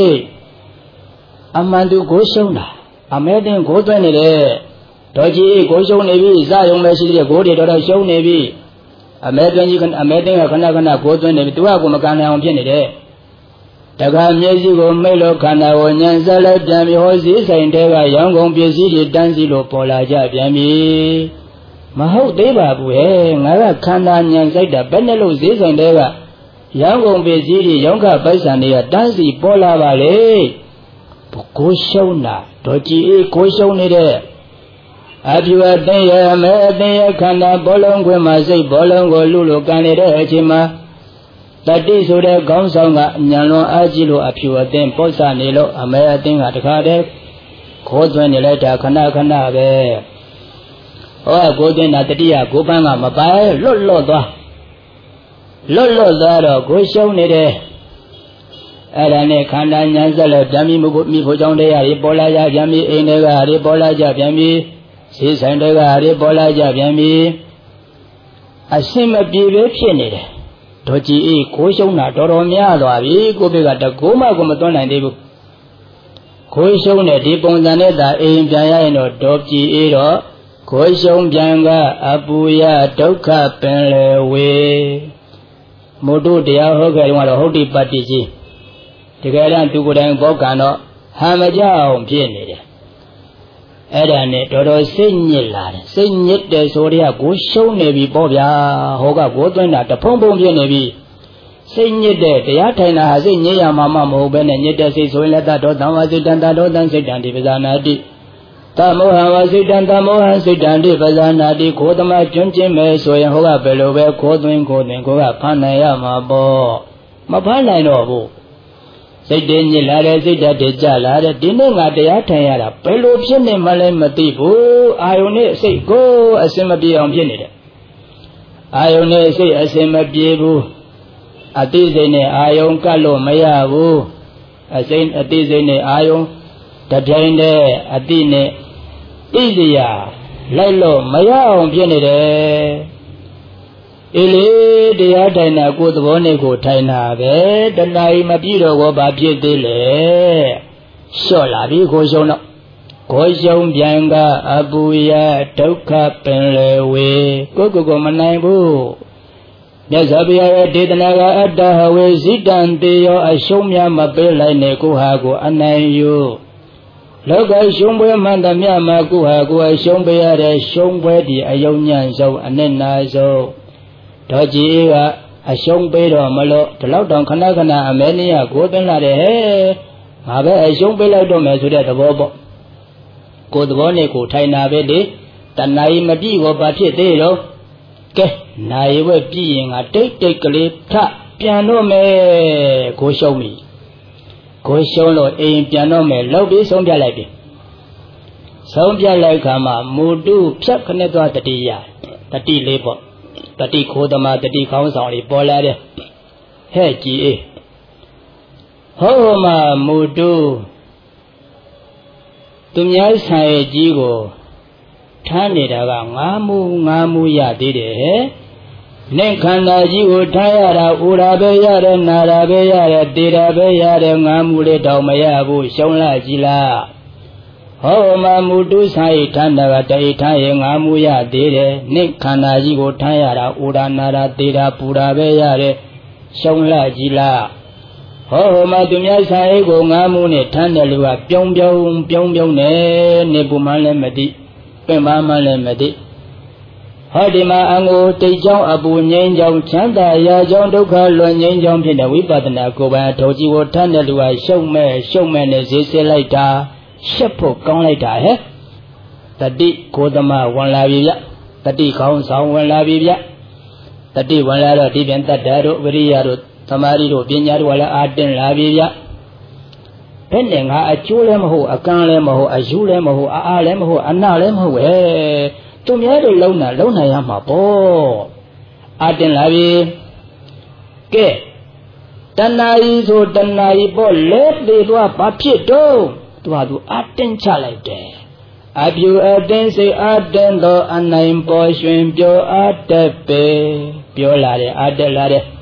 အမှန်တူကိုရှုံးတာအမဲတင်ကိုသွင်းနေတယ်တော်ကြီးကိုရှုံးနေပြီစရုံပဲရှိသေးတယ်ကိုတွေတော်တော်ရှုံးနေပြီအမဲသွင်းကြီးအမဲတင်ကခဏခဏကိုသွင်းနေပြီသူကကိုမကန်နိုင်အောင်ဖြစ်နေတယ်တခါမျက်စိကိုမိတ်လို့ခန္ဓာကိုဉာဏ်ဆက်လိုက်ပြန်ပြီးဟောစည်းဆိုင်တဲကရောင်းကုန်ပစ္စည်းတွေတန်းစီလို့ပေါ်လာကြပြန်ပြီမဟုတ်သေးပါဘူးဟဲ့ငါကခန္ဓာဉာဏ်စိုက်တာဘယ်နဲ့လို့စည်းဆိုင်တဲကရောင်းကုန်ပစ္စည်းတွေရောင်းခပိုက်ဆံတွေကတန်းစီပေါ်လာပါလေကိုရှုံးတာတော်ကြည်အေးကိုရှုံးနေတဲ့အပြူအသိရမဲအသိရခန္ဓာဘောလုံးခွင်မှာစိတ်ဘောလုံးကိုလူလိုကန်နေတဲ့အချိန်မှာတတိဆိုတဲ့ခေါင်းဆောင်ကအញ្ញံလွန်အားကြီးလို့အဖြူအသိပု္ပ္ပစာနေလို့အမဲအသိကတခါတည်းခိုးသွင်းနေလိုက်တာခဏခဏပဲဟောကိုသွင်းတာတတိယကိုပန်းကမပါလွတ်လွတ်သွားလွတ်လွတ်သွားတော့ကိုရှုံးနေတယ်အဲ့ဒါနဲ့ခန္ဓာဉာဏ်ဆက်လက်ပြန်ပြီးမိဖို့ကြောင့်တရားတွေပေါ်လာကြပြန်ပြီးအိမ်တွေကတွေပေါ်လာကြပြန်ပြီးဈေးဆိုင်တွေကတွေပေါ်လာကြပြန်ပြီးအရှင်းမပြေပဲဖြစ်နေတယ်တော်ကြည်အေးကိုရှုံးတာတော်တော်များသွားပြီကိုဘက်ကတကိုးမှကိုမသွန်းနိုင်သေးဘူးကိုရှုံးတဲ့ဒီပုံစံနဲ့သာအိမ်ပြန်ရရင်တော့တော်ကြည်အေးတော့ကိုရှုံးပြန်ကအပူရဒုက္ခပင်လေဝေမုဒ္ဒတရားဟောခဲ့တော့ဟုတ်တိပတ္တိကြီးတကယ်တော့သူကိုယ်တိုင်ဘောကံတော့ဟံမကြအောင်ဖြစ်နေတယ်အဲ့ဒါနဲ့တော်တော်စိတ်ညစ်လာတယ်စိတ်ညစ်တယ်ဆိုတော့ကိုရှုံးနေပြီပေါ့ဗျာဟောကကိုသွင်းတာတဖုံဖုံဖြစ်နေပြီစိတ်ညစ်တဲ့တရားထိုင်တာဟာစိတ်ညစ်ရမှာမဟုတ်ပဲနဲ့ညစ်တဲ့စိတ်ဆိုရင်လည်းတတော်တံဝါစိတ်တံတတော်တံစိတ်တံဒီပဇာနာတိတမောဟဝါစိတ်တံတမောဟစိတ်တံဒီပဇာနာတိခိုးသမားကျွန်းကျင်မယ်ဆိုရင်ဟောကဘယ်လိုပဲခိုးသွင်းခိုးသွင်းကိုကဖမ်းနိုင်ရမှာပေါ့မဖမ်းနိုင်တော့ဘူးစိတ်တည်းညစ်လာတဲ့စိတ်ဓာတ်တွေကြလာတဲ့ဒီနေ့ငါတရားထိုင်ရတာဘယ်လိုဖြစ်နေမှလည်းမသိဘူးအာယုန်နဲ့စိတ်ကိုအစင်မပြေအောင်ဖြစ်နေတယ်အာယုန်နဲ့စိတ်အစင်မပြေဘူးအတိစိတ်နဲ့အာယုန်ကတ်လို့မရဘူးအစိမ့်အတိစိတ်နဲ့အာယုန်တထိုင်တဲ့အတိနဲ့ဣဇရာလိုက်လို့မရအောင်ဖြစ်နေတယ်အေးလေတရားထိုင်တာကိုယ်သဘောနဲ့ကိုထိုင်တာပဲတဏှာကြီးမပြည့်တော့ဘောဘာဖြစ်သေးလဲလျှော့လာပြီကိုရှုံတော့ကိုရှုံပြန်ကအပူရဒုက္ခပင်လေဝေကိုကိုကိုမနိုင်ဘူးမြတ်စွာဘုရားရဲ့ဒေသနာကအတ္တဟဝေဇိတံတေယောအရှုံးများမပေးလိုက်နဲ့ကိုဟာကိုအနိုင်ယူလောကရှုံးပွဲမှန်သမျှမှာကိုဟာကိုအရှုံးပေးရတဲ့ရှုံးပွဲဒီအယုံညံ့ဆုံးအနစ်နာဆုံးတော်ကြီးကအရှုံးပေးတော့မလို့ဒီလောက်တောင်ခဏခဏအမဲနည်းကိုသွင်းလာတယ်ဟဲ့ငါပဲအရှုံးပေးလိုက်တော့မယ်ဆိုတဲ့သဘောပေါ့ကိုယ်သဘောနဲ့ကိုထိုင်တာပဲလေတဏှာကြီးမပြည့်ဘောဘာဖြစ်သေးတော့ကဲနိုင်ဝဲပြည့်ရင်ငါတိတ်တိတ်ကလေးထပြန်တော့မယ်ကိုရှုံးပြီကိုရှုံးလို့အိမ်ပြန်တော့မယ်လောက်ပြီးဆုံးပြလိုက်ပြီဆုံးပြလိုက်ခါမှာမူတုဖြတ်ခနဲ့သွားတတိယတတိလေးပေါ့တတိခိုးသမားတတိခေါင်းဆောင်လေးပေါ်လာတယ်ဟဲ့ကြည်အေးဟောမှာမူတုသူများဆိုင်ကြီးကိုထမ်းနေတာကငါးမူငါးမူရသေးတယ်ဟဲ့နင့်ခန္ဓာကြီးကိုထားရတာဥရာပဲရတယ်နာရာပဲရတယ်တေရာပဲရတယ်ငါးမူလေးတောင်မရဘူးရှုံးလာကြည်လားဟောမှာမူတုဆိုင်ထမ်းတာကတိတ်ထားရင်ငါးမူရသေးတယ်နင့်ခန္ဓာကြီးကိုထားရတာဥရာနာရာတေရာပူရာပဲရတယ်ရှုံးလာကြည်လားဟောမှာသူများဆိုင်ကိုငါးမူနဲ့ထမ်းတယ်လူကပြုံးပြုံးပြုံးပြုံးနဲ့နေပူမှလည်းမသိပင်ပန်းမှလည်းမသိ Hodima angu tejong abu nyenjong chanta ya jong dukha lo nyenjong phit de vipassana ko ban thoji wo than de lu a shou me shou me ne zai sit lai ta shet phot kaung lai ta he tati ko thama wan la bi bya tati kaung saung wan la bi bya tati wan la do ti pyan tatta do viriya do thamari do panya do la a tin la bi bya bhe ne nga a chu le ma ho a kan le ma ho a yu le ma ho a a le ma ho a na le ma ho he tu mya do long na long na ya ma po a tin la bi ke tanayi so tanayi po le de do ba phit do tu ha tu a tin cha lai de a pyu a tin sai a tin do a nain po shwin pyo a tat pe pyo la de a tat la de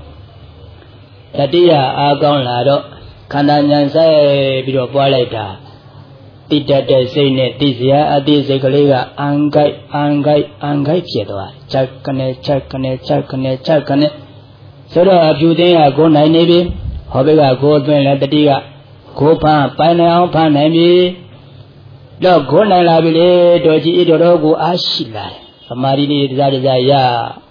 tatiya a kaung la do khanda nyan sai pi do pwa lai ta ti tat de sai ne ti sia a ti sai ka le ka an gai an gai an gai phit twa chat kane chat kane chat kane chat kane so do a pyu tin ya ko nai ne bi ho be ka ko twin la tati ka ko pha pai nai aung pha nai bi do ko nai la bi le do ji i do do ko a shi la samari ni da da da ya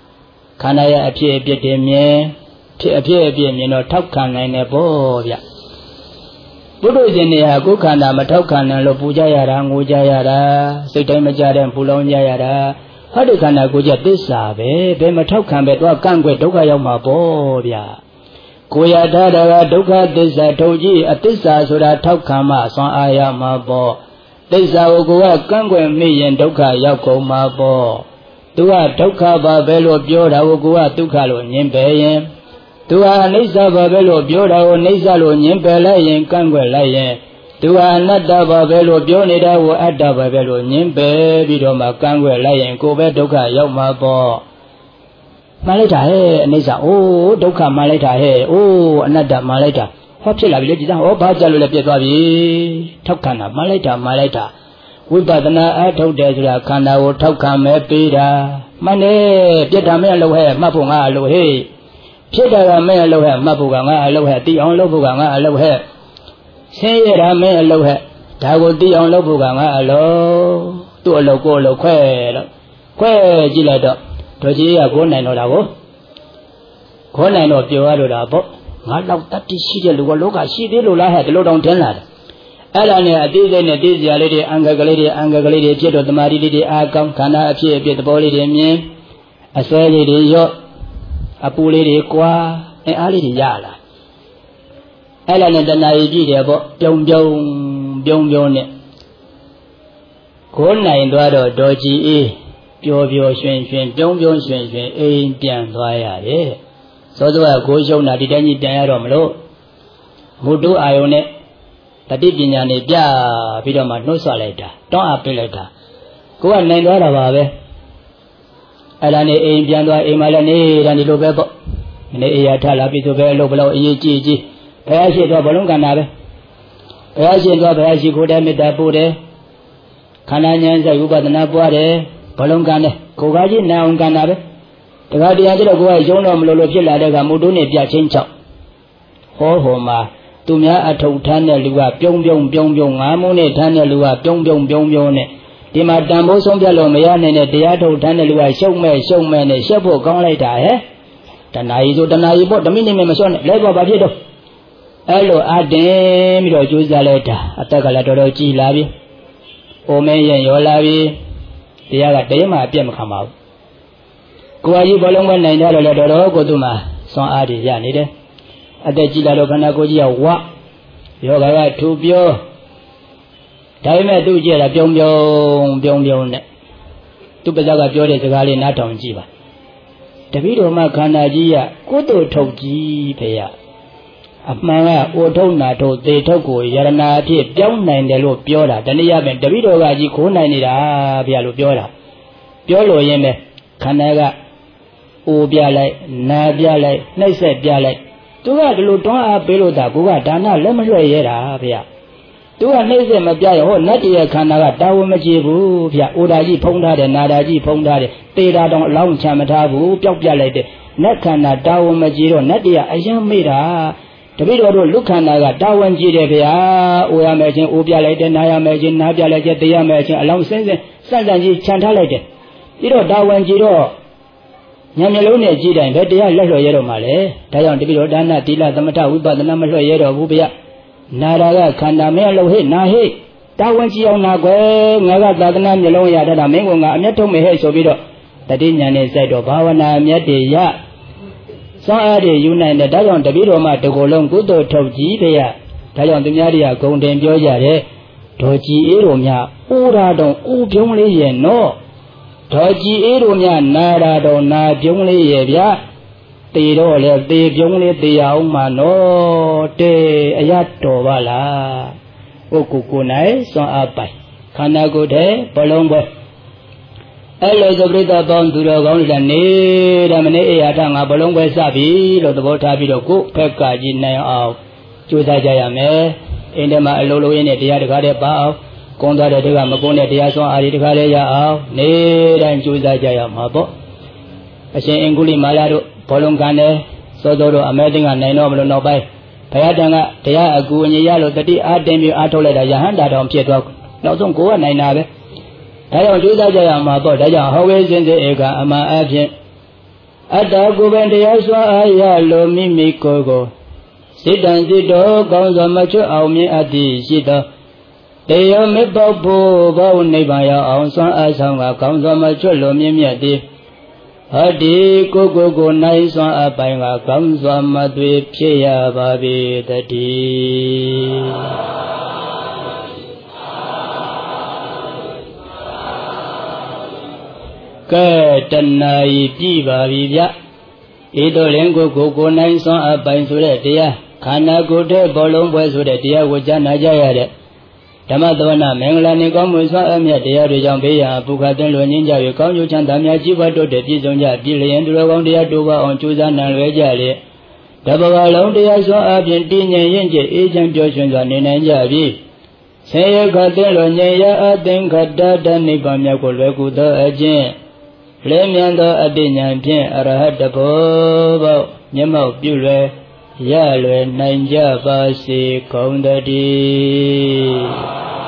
khanda ya a phit a phit de myin phit a phit a phit myin do thok khan nai ne po byaပုထုဇဉ်တွေဟာကိုယ်ခန္ဓာမထောက်ခံနိုင်လို့ပူကြရတာငိုကြရတာစိတ်တိုင်းမကြတဲ့ပူလောင်ကြရတာဟောဒီခန္ဓာကိုယ်ချက်သစ္စာပဲဘယ်မထောက်ခံပဲတော့ကန့်ကွက်ဒုက္ခရောက်မှာပေါ့ဗျာကိုယ်ရထားတာကဒုက္ခသစ္စာထုတ်ကြည့်အသစ္စာဆိုတာထောက်ခံမှဆွမ်းအားရမှာပေါ့သစ္စာကိုကိုယ်ကကန့်ကွက်မိရင်ဒုက္ခရောက်ကုန်မှာပေါ့သူကဒုက္ခပါပဲလို့ပြောတာကိုကိုယ်ကဒုက္ခလို့ညင်ပယ်ရင်သူဟာအနိစ္စပါပဲလို့ပြောတာကိုအနိစ္စလို့ညင်ပယ်လိုက်ရင်ကန့်ကွက်လိုက်ရင်သူဟာအနတ္တပါပဲလို့ပြောနေတာကိုအတ္တပါပဲလို့ညင်ပယ်ပြီးတော့မှကန့်ကွက်လိုက်ရင်ကိုယ်ပဲဒုက္ခရောက်မှာပေါ့မှန်လိုက်တာဟဲ့အနိစ္စအိုးဒုက္ခမှန်လိုက်တာဟဲ့အိုးအနတ္တမှန်လိုက်တာဟောဖြစ်လာပြီလေဒီသားဟောဘာကြလို့လဲပြတ်သွားပြီထောက်ခံတာမှန်လိုက်တာမှန်လိုက်တာဝိပဿနာအထုတ်တယ်ဆိုတာခန္ဓာကိုထောက်ခံမဲ့ပေးတာမှန်တယ်ပြတ်တာမဲ့လို့ဟဲ့မှတ်ဖို့ငါလို့ဟဲ့ဖြစ်တာကမဲ့အလုပ်ဟဲ့မှတ်ဖို့ကငါအလုပ်ဟဲ့သိအောင်လုပ်ဖို့ကငါအလုပ်ဟဲ့ဆင်းရဲတာမဲ့အလုပ်ဟဲ့ဒါကိုသိအောင်လုပ်ဖို့ကငါအလုပ်သူ့အလုပ်ကိုအလုပ်ခွဲတော့ခွဲကြည့်လိုက်တော့တို့ကြီးကကိုနိုင်တော့တာကိုကိုနိုင်တော့ပြောရလို့တာပေါ့ငါတော့တတ်တိရှိတဲ့လူကလောကရှိသေးလို့လားဟဲ့ဒီလိုတောင်တင်းလာတယ်အဲ့ဒါနဲ့အသေးစိတ်နဲ့သိစရာလေးတွေအင်္ဂကလေးတွေအင်္ဂကလေးတွေဖြစ်တော့တမာတိလေးတွေအာကောင်းခန္ဓာအဖြစ်အဖြစ်သဘောလေးတွေမြင်အစွဲလေးတွေရော့အပူလေးတွေကွာအဲအားလေးတွေရလာအဲ့လာနဲ့တဏှာကြီးကြည့်တယ်ပေါ့ပြုံပြုံပြုံပြုံနဲ့ကိုးနိုင်သွားတော့ဒေါ်ကြည်အေးပျော်ပျော်ရွှင်ရွှင်ပြုံပြုံရွှင်ရွှင်အိမ်ပြန်သွားရတယ်စောစောကကိုးရှုံတာဒီတိုင်းကြီးပြန်ရတော့မလို့မုတုအာယုန်နဲ့တတိပညာနဲ့ပြပြီးတော့မှနှုတ်ဆက်လိုက်တာတောင်းအပ်ပေးလိုက်တာကိုကနိုင်သွားတာပါပဲအဲ့ဒါနဲ့အိမ်ပြန်သွားအိမ်မှာလည်းနေတာဒီလိုပဲပေါ့နေအေးရထလာပြီဆိုပဲအလုပ်ဘလောက်အရေးကြီးကြီးဘုရားရှိသွားဘလုံးကန္တာပဲဘုရားရှိသွားဘုရားရှိခိုးတဲ့မေတ္တာပို့တယ်ခန္ဓာဉာဏ်ဆိုင်ဥပဒနာပွားတယ်ဘလုံးကန္တယ်ကိုယ်ကားကြီးနာအောင်ကန္တာပဲတခါတည်းကျတော့ကိုယ်ကရုံးတော့မလို့လို့ဖြစ်လာတဲ့ကမုတ်တုံးနဲ့ပြချင်းချောက်ဟောဟောမှာသူများအထုပ်ထမ်းတဲ့လူကပြုံးပြုံးပြုံးပြုံးငါးမိုးနဲ့ထမ်းတဲ့လူကပြုံးပြုံးပြုံးပြုံးနဲ့ဒီမှာတန်ဖိုးဆုံးပြလို့မရနိုင်တဲ့တရားထုတ်ထမ်းတဲ့လူကရှုံမဲ့ရှုံမဲ့နဲ့ရှက်ဖို့ကောင်းလိုက်တာဟဲ့တဏှာကြီးဆိုတဏှာကြီးပေါ့ဓမိနေမဲ့မလျှော့နဲ့လဲတော့ဘာဖြစ်တော့အဲ့လိုအတင်းပြီးတော့ကြိုးစားလိုက်တာအသက်ကလည်းတော်တော်ကြီးလာပြီအိုမဲရင်ရောလာပြီတရားကတည်းမှအပြတ်မခံပါဘူးကိုယ်ကြီးဘလုံးပဲနိုင်တယ်လို့လည်းတော်တော်ကိုသူ့မှာစွမ်းအားတွေရနေတယ်အသက်ကြီးလာတော့ခန္ဓာကိုယ်ကြီးကဝယောဂကထူပြောဒါပေမဲ့သူ့ကြည့်ရတာပြုံးပြုံးပြုံးပြုံးနဲ့သူ့ပါးစပ်ကပြောတဲ့စကားလေးနားထောင်ကြည့်ပါတပည့်တော်မှခန္ဓာကြီးကကိုယ်တို့ထုတ်ကြည့်ဖေရအမှန်ကအိုထုံနာထုတ်သေထုတ်ကိုယရနာအဖြစ်ပြောင်းနိုင်တယ်လို့ပြောတာတနည်းအားဖြင့်တပည့်တော်ကကြီးခိုးနိုင်နေတာဗျာလို့ပြောတာပြောလို့ရင်းပဲခန္ဓာကအိုပြလိုက်နာပြလိုက်နှိပ်စက်ပြလိုက်သူကဒီလိုတွန်းအားပေးလို့တာကိုကဒါနလက်မလွှဲရတာဗျာသူကနှိမ့်စက်မပြရဟောနတ်တရခန္ဓာကတာဝန်မကျေဘူးဗျအိုဒါကြီးဖုံးထားတယ်နာဒါကြီးဖုံးထားတယ်တေတာတောင်အလောင်းချမထားဘူးပျောက်ပြလိုက်တယ်နတ်ခန္ဓာတာဝန်မကျေတော့နတ်တရအယံမေ့တာတပည့်တော်တို့လူခန္ဓာကတာဝန်ကျေတယ်ဗျာအိုရမယ်ချင်းအိုပြလိုက်တယ်နာရမယ်ချင်းနာပြလိုက်တယ်တေရမယ်ချင်းအလောင်းစင်းစင်းစန့်စန့်ကြီးခြံထားလိုက်တယ်ပြီးတော့တာဝန်ကြီးတော့ညံမျိုးလုံးနဲ့ကြည်တိုင်းပဲတရားလက်လွှတ်ရတော့မှလေဒါကြောင့်တပိတော့ဒါနသီလသမထဝိပဿနာမလွှတ်ရတော့ဘူးဗျနာရာကခန္ဓာမင်းလှုပ်ဟိနာဟိတာဝန်ကြီးအောင်နာကွယ်ငါကသာသနာမျိုးလုံးရတာမင်းကငါအမျက်ထုတ်မေဟဲ့ဆိုပြီးတော့တတိညာနဲ့စိုက်တော့ဘာဝနာအမျက်တွေရစွမ်းအားတွေယူနိုင်တယ်ဒါကြောင့်တပိတော်မှတကိုယ်လုံးကုသိုလ်ထုတ်ကြည့်ဗျဒါကြောင့်သူများတွေကဂုံတင်ပြောကြတယ်ဒေါ်ကြီးအေးတို့များဥရာတော်ဥပြုံးလေးရဲ့နော်ဒေါ်ကြီးအေးတို့များနာရာတော်နာပြုံးလေးရဲ့ဗျတေတော့လေတေပြုံးလေးတေအောင်မှနော်တေအရတော်ပါလားကိုကိုကိုနိုင်စွမ်းအားပိုင်ခန္ဓာကိုယ်တဲ့ဘလုံးပွဲအဲ့လိုသပိတပေါင်းသူတော်ကောင်းတွေနေတဲ့မနေ့အေယာထငါဘလုံးပွဲစပြီလို့သဘောထားပြီးတော့ကိုဖက်ကကြီးနိုင်အောင်ကြိုးစားကြရမယ်အိမ်ထဲမှာအလုံးလုံးရင်းနဲ့တရားတကားတဲ့ပါအောင်ကုန်းသွားတဲ့တကမကုန်းတဲ့တရားစွမ်းအားတွေတကားလေးရအောင်နေတိုင်းကြိုးစားကြရမှာပေါ့အရှင်အင်္ဂုလိမာလာတို့ဘောလုံးကန်တယ်စောစောတို့အမဲသိန်းကနိုင်တော့မလို့နောက်ပိုင်းဘုရားတန်ကတရားအကူအညီရလို့တတိအားတင်ပြီးအားထုတ်လိုက်တာယဟန်တာတော်ဖြစ်သွားနောက်ဆုံးကိုကနိုင်တာပဲဒါကြောင့်ကြိုးစားကြရမှာပေါ့ဒါကြောင့်ဟောဝေစင်စေဧကအမှန်အဖြစ်အတ္တကိုယ်ပင်တရားစွမ်းအားရလို့မိမိကိုယ်ကိုစိတ္တံစိတ္တောကောင်းစွာမချွတ်အောင်မြင်အပ်သည်ရှိသောတရားမေပေါဖို့ဘောနိဗ္ဗာန်ရောက်အောင်စွမ်းအားဆောင်ကကောင်းစွာမချွတ်လို့မြင်မြတ်သည်ဟောဒီကိုယ်ကိုယ်ကိုနိုင်စွမ်းအပိုင်ကကောင်းစွာမသွေဖြစ်ရပါပေတည်းကဲတဏှာဤပြပါပြီဗျဤတို့လင်ကိုယ်ကိုယ်ကိုနိုင်စွမ်းအပိုင်ဆိုတဲ့တရားခန္ဓာကိုယ်တဲ့ဘောလုံးပွဲဆိုတဲ့တရားကိုကြားနာကြရတဲ့ဓမ္မသဝနာမင်္ဂလာနေကောင်းမှုစွာအမြတ်တရားတွေကြောင့်ဘေးရန်ပုခတ်သွင်းလွန်ငင်းကြ၍ကောင်းကျိုးချမ်းသာများကြီးပွားတိုးတက်ပြည့်စုံကြပြည်လျင်သူတော်ကောင်းတရားတိုးပွားအောင်ကြိုးစားနိုင်လွယ်ကြလေတပ္ပဝလုံးတရားစွာအပြင်တည်ငြိမ်ရင်ကျအေးချမ်းပျော်ရွှင်စွာနေနိုင်ကြပြီဆင်းရဲခတ်သွင်းလွန်ငြိမ်ရအသင်္ခတ္တတနိဗ္ဗာန်မြတ်ကိုလွယ်ကူသောအကျင့်လဲမြန်သောအတိညာဖြင့်အရဟတဘောပေါမျက်မှောက်ပြုလွယ်ရလွယ်နိုင်ကြပါစေကုန်တည်း